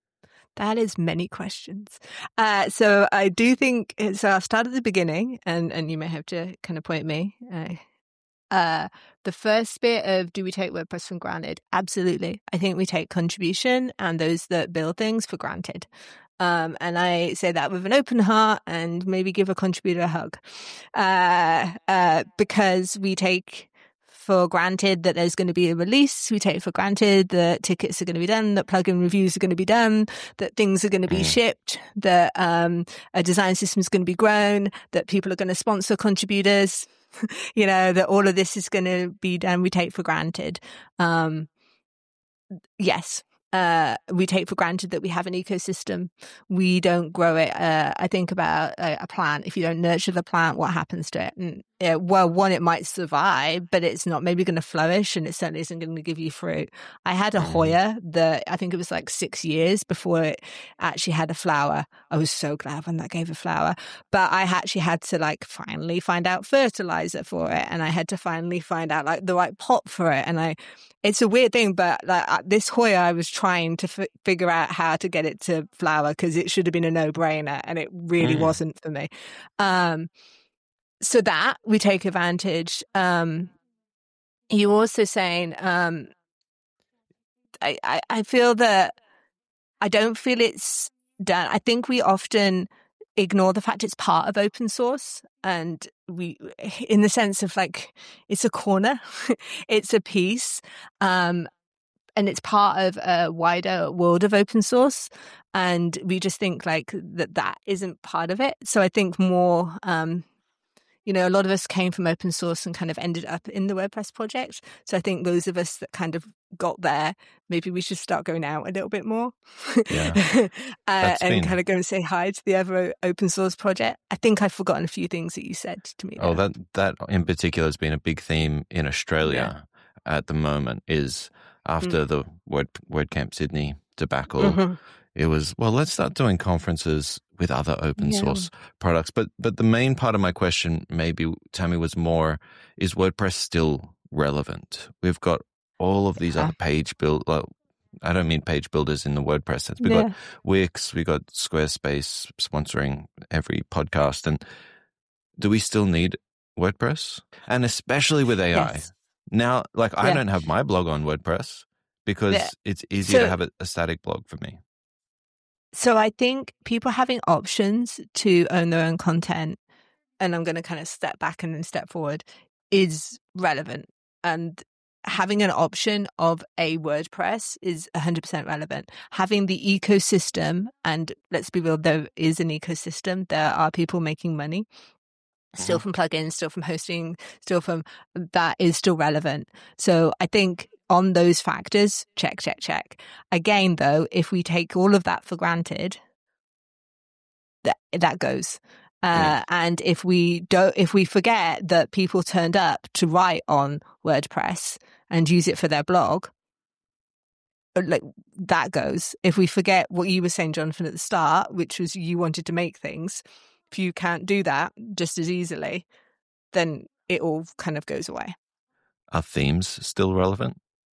That is many questions. Uh, so I do think, so I'll start at the beginning, and, and you may have to kind of point me. Uh, uh, the first bit of, do we take WordPress for granted? Absolutely. I think we take contribution and those that build things for granted. Um, and I say that with an open heart, and maybe give a contributor a hug. Uh, uh, because we take for granted that there's going to be a release. We take for granted that tickets are going to be done, that plugin reviews are going to be done, that things are going to be mm. shipped, that um, a design system is going to be grown, that people are going to sponsor contributors, you know, that all of this is going to be done. We take for granted. Um, yes. Uh, we take for granted that we have an ecosystem. We don't grow it. Uh, I think about a, a plant. If you don't nurture the plant, what happens to it? And, yeah, well, one, it might survive, but it's not maybe going to flourish, and it certainly isn't going to give you fruit. I had a Hoya that I think it was like six years before it actually had a flower. I was so glad when that gave a flower. But I actually had to like finally find out fertilizer for it, and I had to finally find out like the right pot for it. And I, it's a weird thing, but like this Hoya, I was trying to f- figure out how to get it to flower because it should have been a no-brainer, and it really mm. wasn't for me. Um, so that we take advantage. Um, you also saying, um, I, I, I feel that I don't feel it's done. I think we often ignore the fact it's part of open source, and we, in the sense of like, it's a corner, it's a piece, um, and it's part of a wider world of open source. And we just think like that that isn't part of it. So I think more, um, you know, a lot of us came from open source and kind of ended up in the WordPress project. So I think those of us that kind of got there, maybe we should start going out a little bit more. Yeah. uh, and been... kind of go and say hi to the other open source project. I think I've forgotten a few things that you said to me. Oh, there. that, that in particular has been a big theme in Australia yeah. at the moment, is after mm. the Word, WordCamp Sydney debacle, mm-hmm. it was, well, let's start doing conferences with other open yeah. source products. But but the main part of my question, maybe, Tammy, was more, is WordPress still relevant? We've got all of these yeah. other page build. Well, I don't mean page builders in the WordPress sense. We've yeah. got Wix, we've got Squarespace sponsoring every podcast. And do we still need WordPress? And especially with A I. Yes. Now, like, I yeah. don't have my blog on WordPress because yeah. it's easier so, to have a, a static blog for me. So I think people having options to own their own content, and I'm going to kind of step back and then step forward, is relevant. And having an option of a WordPress is one hundred percent relevant. Having the ecosystem, and let's be real, there is an ecosystem. There are people making money, still mm-hmm. from plugins, still from hosting, still from, that is still relevant. So I think on those factors, check, check, check. Again, though, if we take all of that for granted, that that goes. Uh, yeah. And if we don't, if we forget that people turned up to write on WordPress and use it for their blog, like that goes. If we forget what you were saying, Jonathan, at the start, which was you wanted to make things, if you can't do that just as easily, then it all kind of goes away. Are themes still relevant?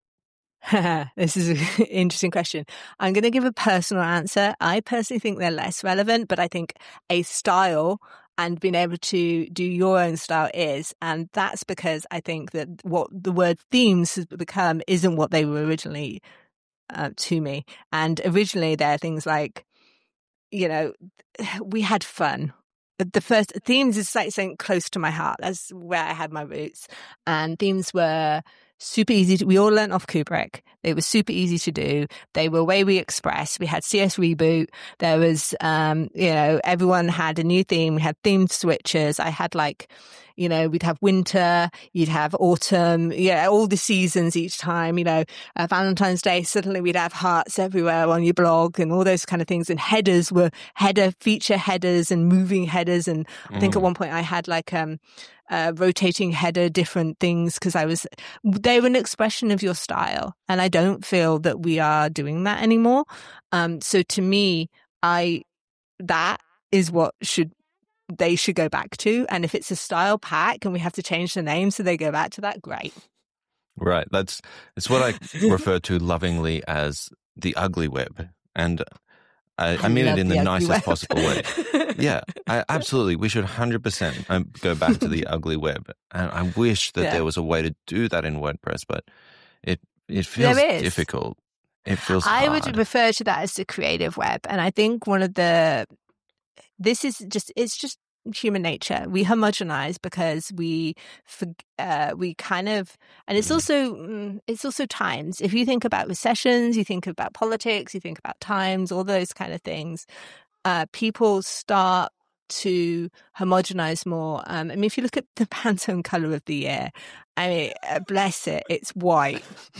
This is an interesting question. I'm going to give a personal answer. I personally think they're less relevant, but I think a style and being able to do your own style is. And that's because I think that what the word themes has become isn't what they were originally uh, to me. And originally there are things like, you know, we had fun. The first themes is like something close to my heart. That's where I had my roots. And themes were super easy. To, we all learned off Kubrick. They were super easy to do. They were Wavy Express. We had C S Reboot. There was, um, you know, everyone had a new theme. We had themed switches. I had like, you know, we'd have winter, you'd have autumn, yeah, all the seasons each time, you know, uh, Valentine's Day, suddenly we'd have hearts everywhere on your blog and all those kind of things. And headers were header, feature headers and moving headers. And mm. I think at one point I had like, um, uh, rotating header, different things, because I was, they were an expression of your style. And I don't feel that we are doing that anymore. Um, so to me, I, that is what should they should go back to. And if it's a style pack and we have to change the name so they go back to that, great. Right. That's it's what I refer to lovingly as the ugly web. And I, I, I mean it in the, the nicest web. possible way. Yeah, I, absolutely. We should one hundred percent go back to the ugly web. And I wish that yeah. there was a way to do that in WordPress, but it, it feels difficult. It feels I hard. would refer to that as the creative web. And I think one of the This is just, it's just human nature. We homogenize because we, uh, we kind of, and it's also, it's also times. If you think about recessions, you think about politics, you think about times, all those kind of things, uh, people start to homogenize more. Um, I mean, if you look at the Pantone color of the year, I mean, uh, bless it, it's white.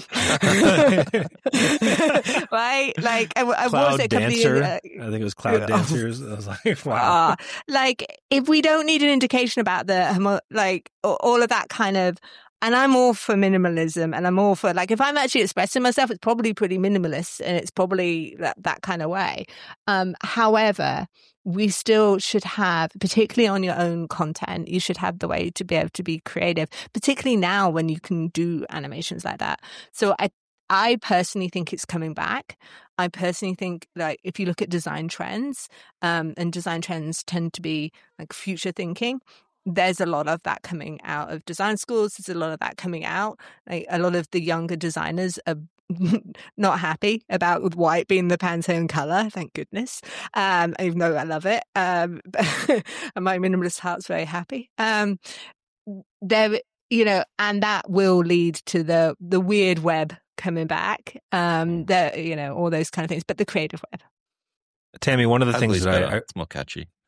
Right? Like, I, I Cloud was it Dancer. Uh, I think it was Cloud uh, Dancers. I was like, wow. Uh, like, if we don't need an indication about the, homo- like, all of that kind of, and I'm all for minimalism, and I'm all for, like, if I'm actually expressing myself, it's probably pretty minimalist, and it's probably that, that kind of way. Um, however, we still should have, particularly on your own content, you should have the way to be able to be creative, particularly now when you can do animations like that. So I, I personally think it's coming back. I personally think, like, if you look at design trends, um, and design trends tend to be like future thinking, there's a lot of that coming out of design schools. There's a lot of that coming out. Like, a lot of the younger designers are not happy about with white being the Pantone color, thank goodness. Um, even though I love it. Um, and my minimalist heart's very happy. Um, there, you know, and that will lead to the, the weird web coming back. Um, the, you know, all those kind of things, but the creative web. Tammy, one of the Ugly's things that better. I, it's more catchy.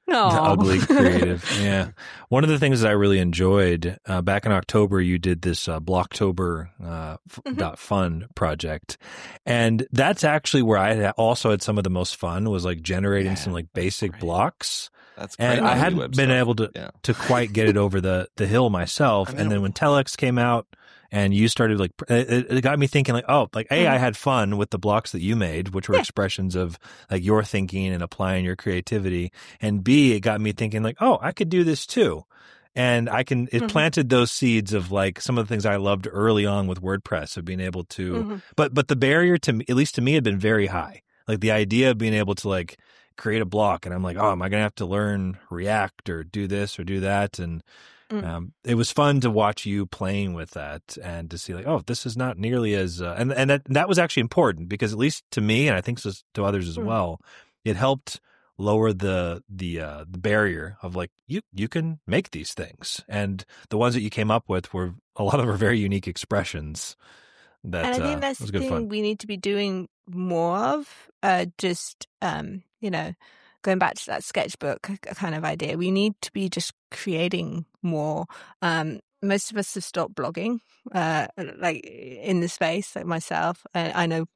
The ugly creative. Yeah. One of the things that I really enjoyed uh, back in October, you did this uh, Blocktober uh, f- Mhm. dot fun project. And that's actually where I had also had some of the most fun was like generating Yeah, some like that's basic great. blocks. That's great. And I Ugly hadn't web been stuff. able to, Yeah. to quite get it over the, the hill myself. I mean, and then when Telex came out and you started like, it, it got me thinking like, oh, like, A, Mhm. I had fun with the blocks that you made, which were Yeah. expressions of like your thinking and applying your creativity. And B, it got me thinking like, oh, I could do this too. And I can, it Mhm. planted those seeds of like some of the things I loved early on with WordPress of being able to, Mhm. but, but the barrier to me, at least to me, had been very high. Like the idea of being able to like create a block and I'm like, oh, am I going to have to learn React or do this or do that? And Mm. um, it was fun to watch you playing with that and to see like, oh, this is not nearly as, uh, and, and that, that was actually important because at least to me, and I think so to others as Mm. well, it helped lower the, the, uh, the barrier of like, you, you can make these things. And the ones that you came up with were, a lot of them were very unique expressions that, And I think uh, that's was the good thing fun. we need to be doing more of. Uh, just um, you know, going back to that sketchbook k- kind of idea, we need to be just creating more. Um, most of us have stopped blogging, uh, like in the space, like myself. I, I know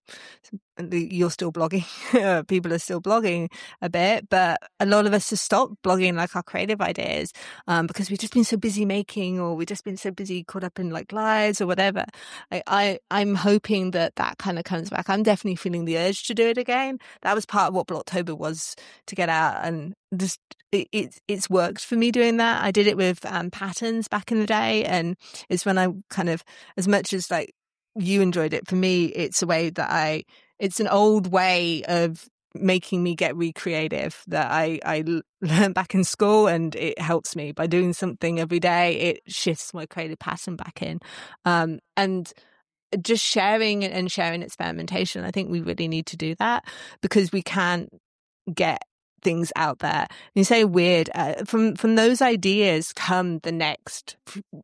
you're still blogging. People are still blogging a bit, but a lot of us have stopped blogging like our creative ideas um, because we've just been so busy making, or we've just been so busy caught up in like lives or whatever. I, I I'm hoping that that kind of comes back. I'm definitely feeling the urge to do it again. That was part of what Blocktober was, to get out and just it, it it's worked for me doing that. I did it with um, patterns back in the day, and it's when I kind of, as much as like you enjoyed it, for me it's a way that I it's an old way of making me get recreative that I, I learned back in school, and it helps me by doing something every day. It shifts my creative pattern back in. Um, and just sharing and sharing experimentation. I think we really need to do that because we can't get things out there. You say weird, uh, from from those ideas come the next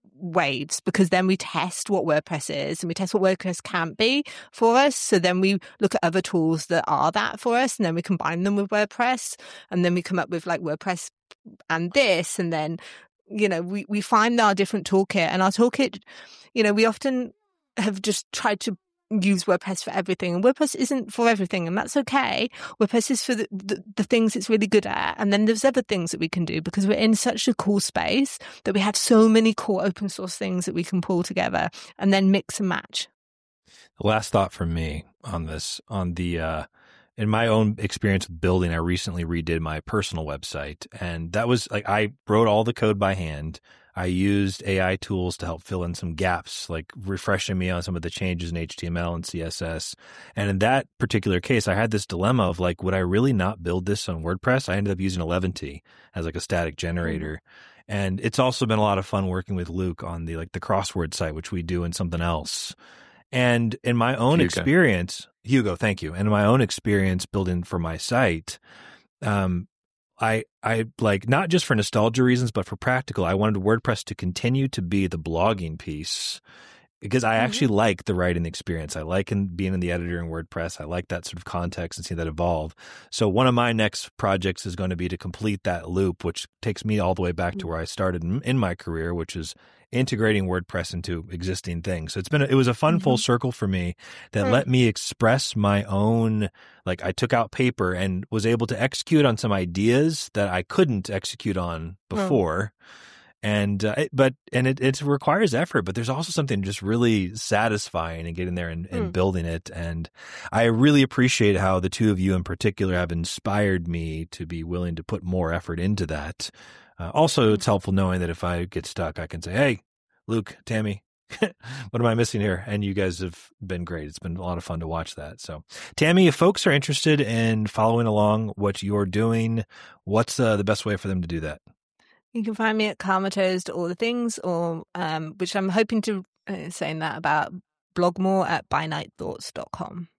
waves, because then we test what WordPress is and we test what WordPress can be for us. So then we look at other tools that are that for us, and then we combine them with WordPress, and then we come up with like WordPress and this, and then you know we we find our different toolkit, and our toolkit, you know, we often have just tried to use WordPress for everything, and WordPress isn't for everything, and that's okay. WordPress is for the, the, the things it's really good at, and then there's other things that we can do because we're in such a cool space that we have so many cool open source things that we can pull together and then mix and match. The last thought from me on this, on the, uh, in my own experience with building, I recently redid my personal website, and that was like, I wrote all the code by hand. I used A I tools to help fill in some gaps, like refreshing me on some of the changes in H T M L and C S S. And in that particular case, I had this dilemma of like, would I really not build this on WordPress? I ended up using Eleventy as like a static generator. Mm-hmm. And it's also been a lot of fun working with Luke on the like the crossword site, which we do in something else. And in my own Hugo. experience, Hugo, thank you. And in my own experience building for my site, um, I, I like, not just for nostalgia reasons, but for practical, I wanted WordPress to continue to be the blogging piece because I mm-hmm. actually like the writing experience. I like in, being in the editor in WordPress. I like that sort of context and see that evolve. So one of my next projects is going to be to complete that loop, which takes me all the way back mm-hmm. to where I started in, in my career, which is integrating WordPress into existing things. So it's been, a, it was a fun mm-hmm. full circle for me that mm-hmm. let me express my own, like I took out paper and was able to execute on some ideas that I couldn't execute on before. Oh. And, uh, it, but, and it, it requires effort, but there's also something just really satisfying in getting there and, and mm. building it. And I really appreciate how the two of you in particular have inspired me to be willing to put more effort into that. Uh, also, it's helpful knowing that if I get stuck, I can say, hey, Luke, Tammy, what am I missing here? And you guys have been great. It's been a lot of fun to watch that. So, Tammy, if folks are interested in following along what you're doing, what's uh, the best way for them to do that? You can find me at Comatose all the things, or um, which I'm hoping to uh, saying that about blog more at by night thoughts dot com.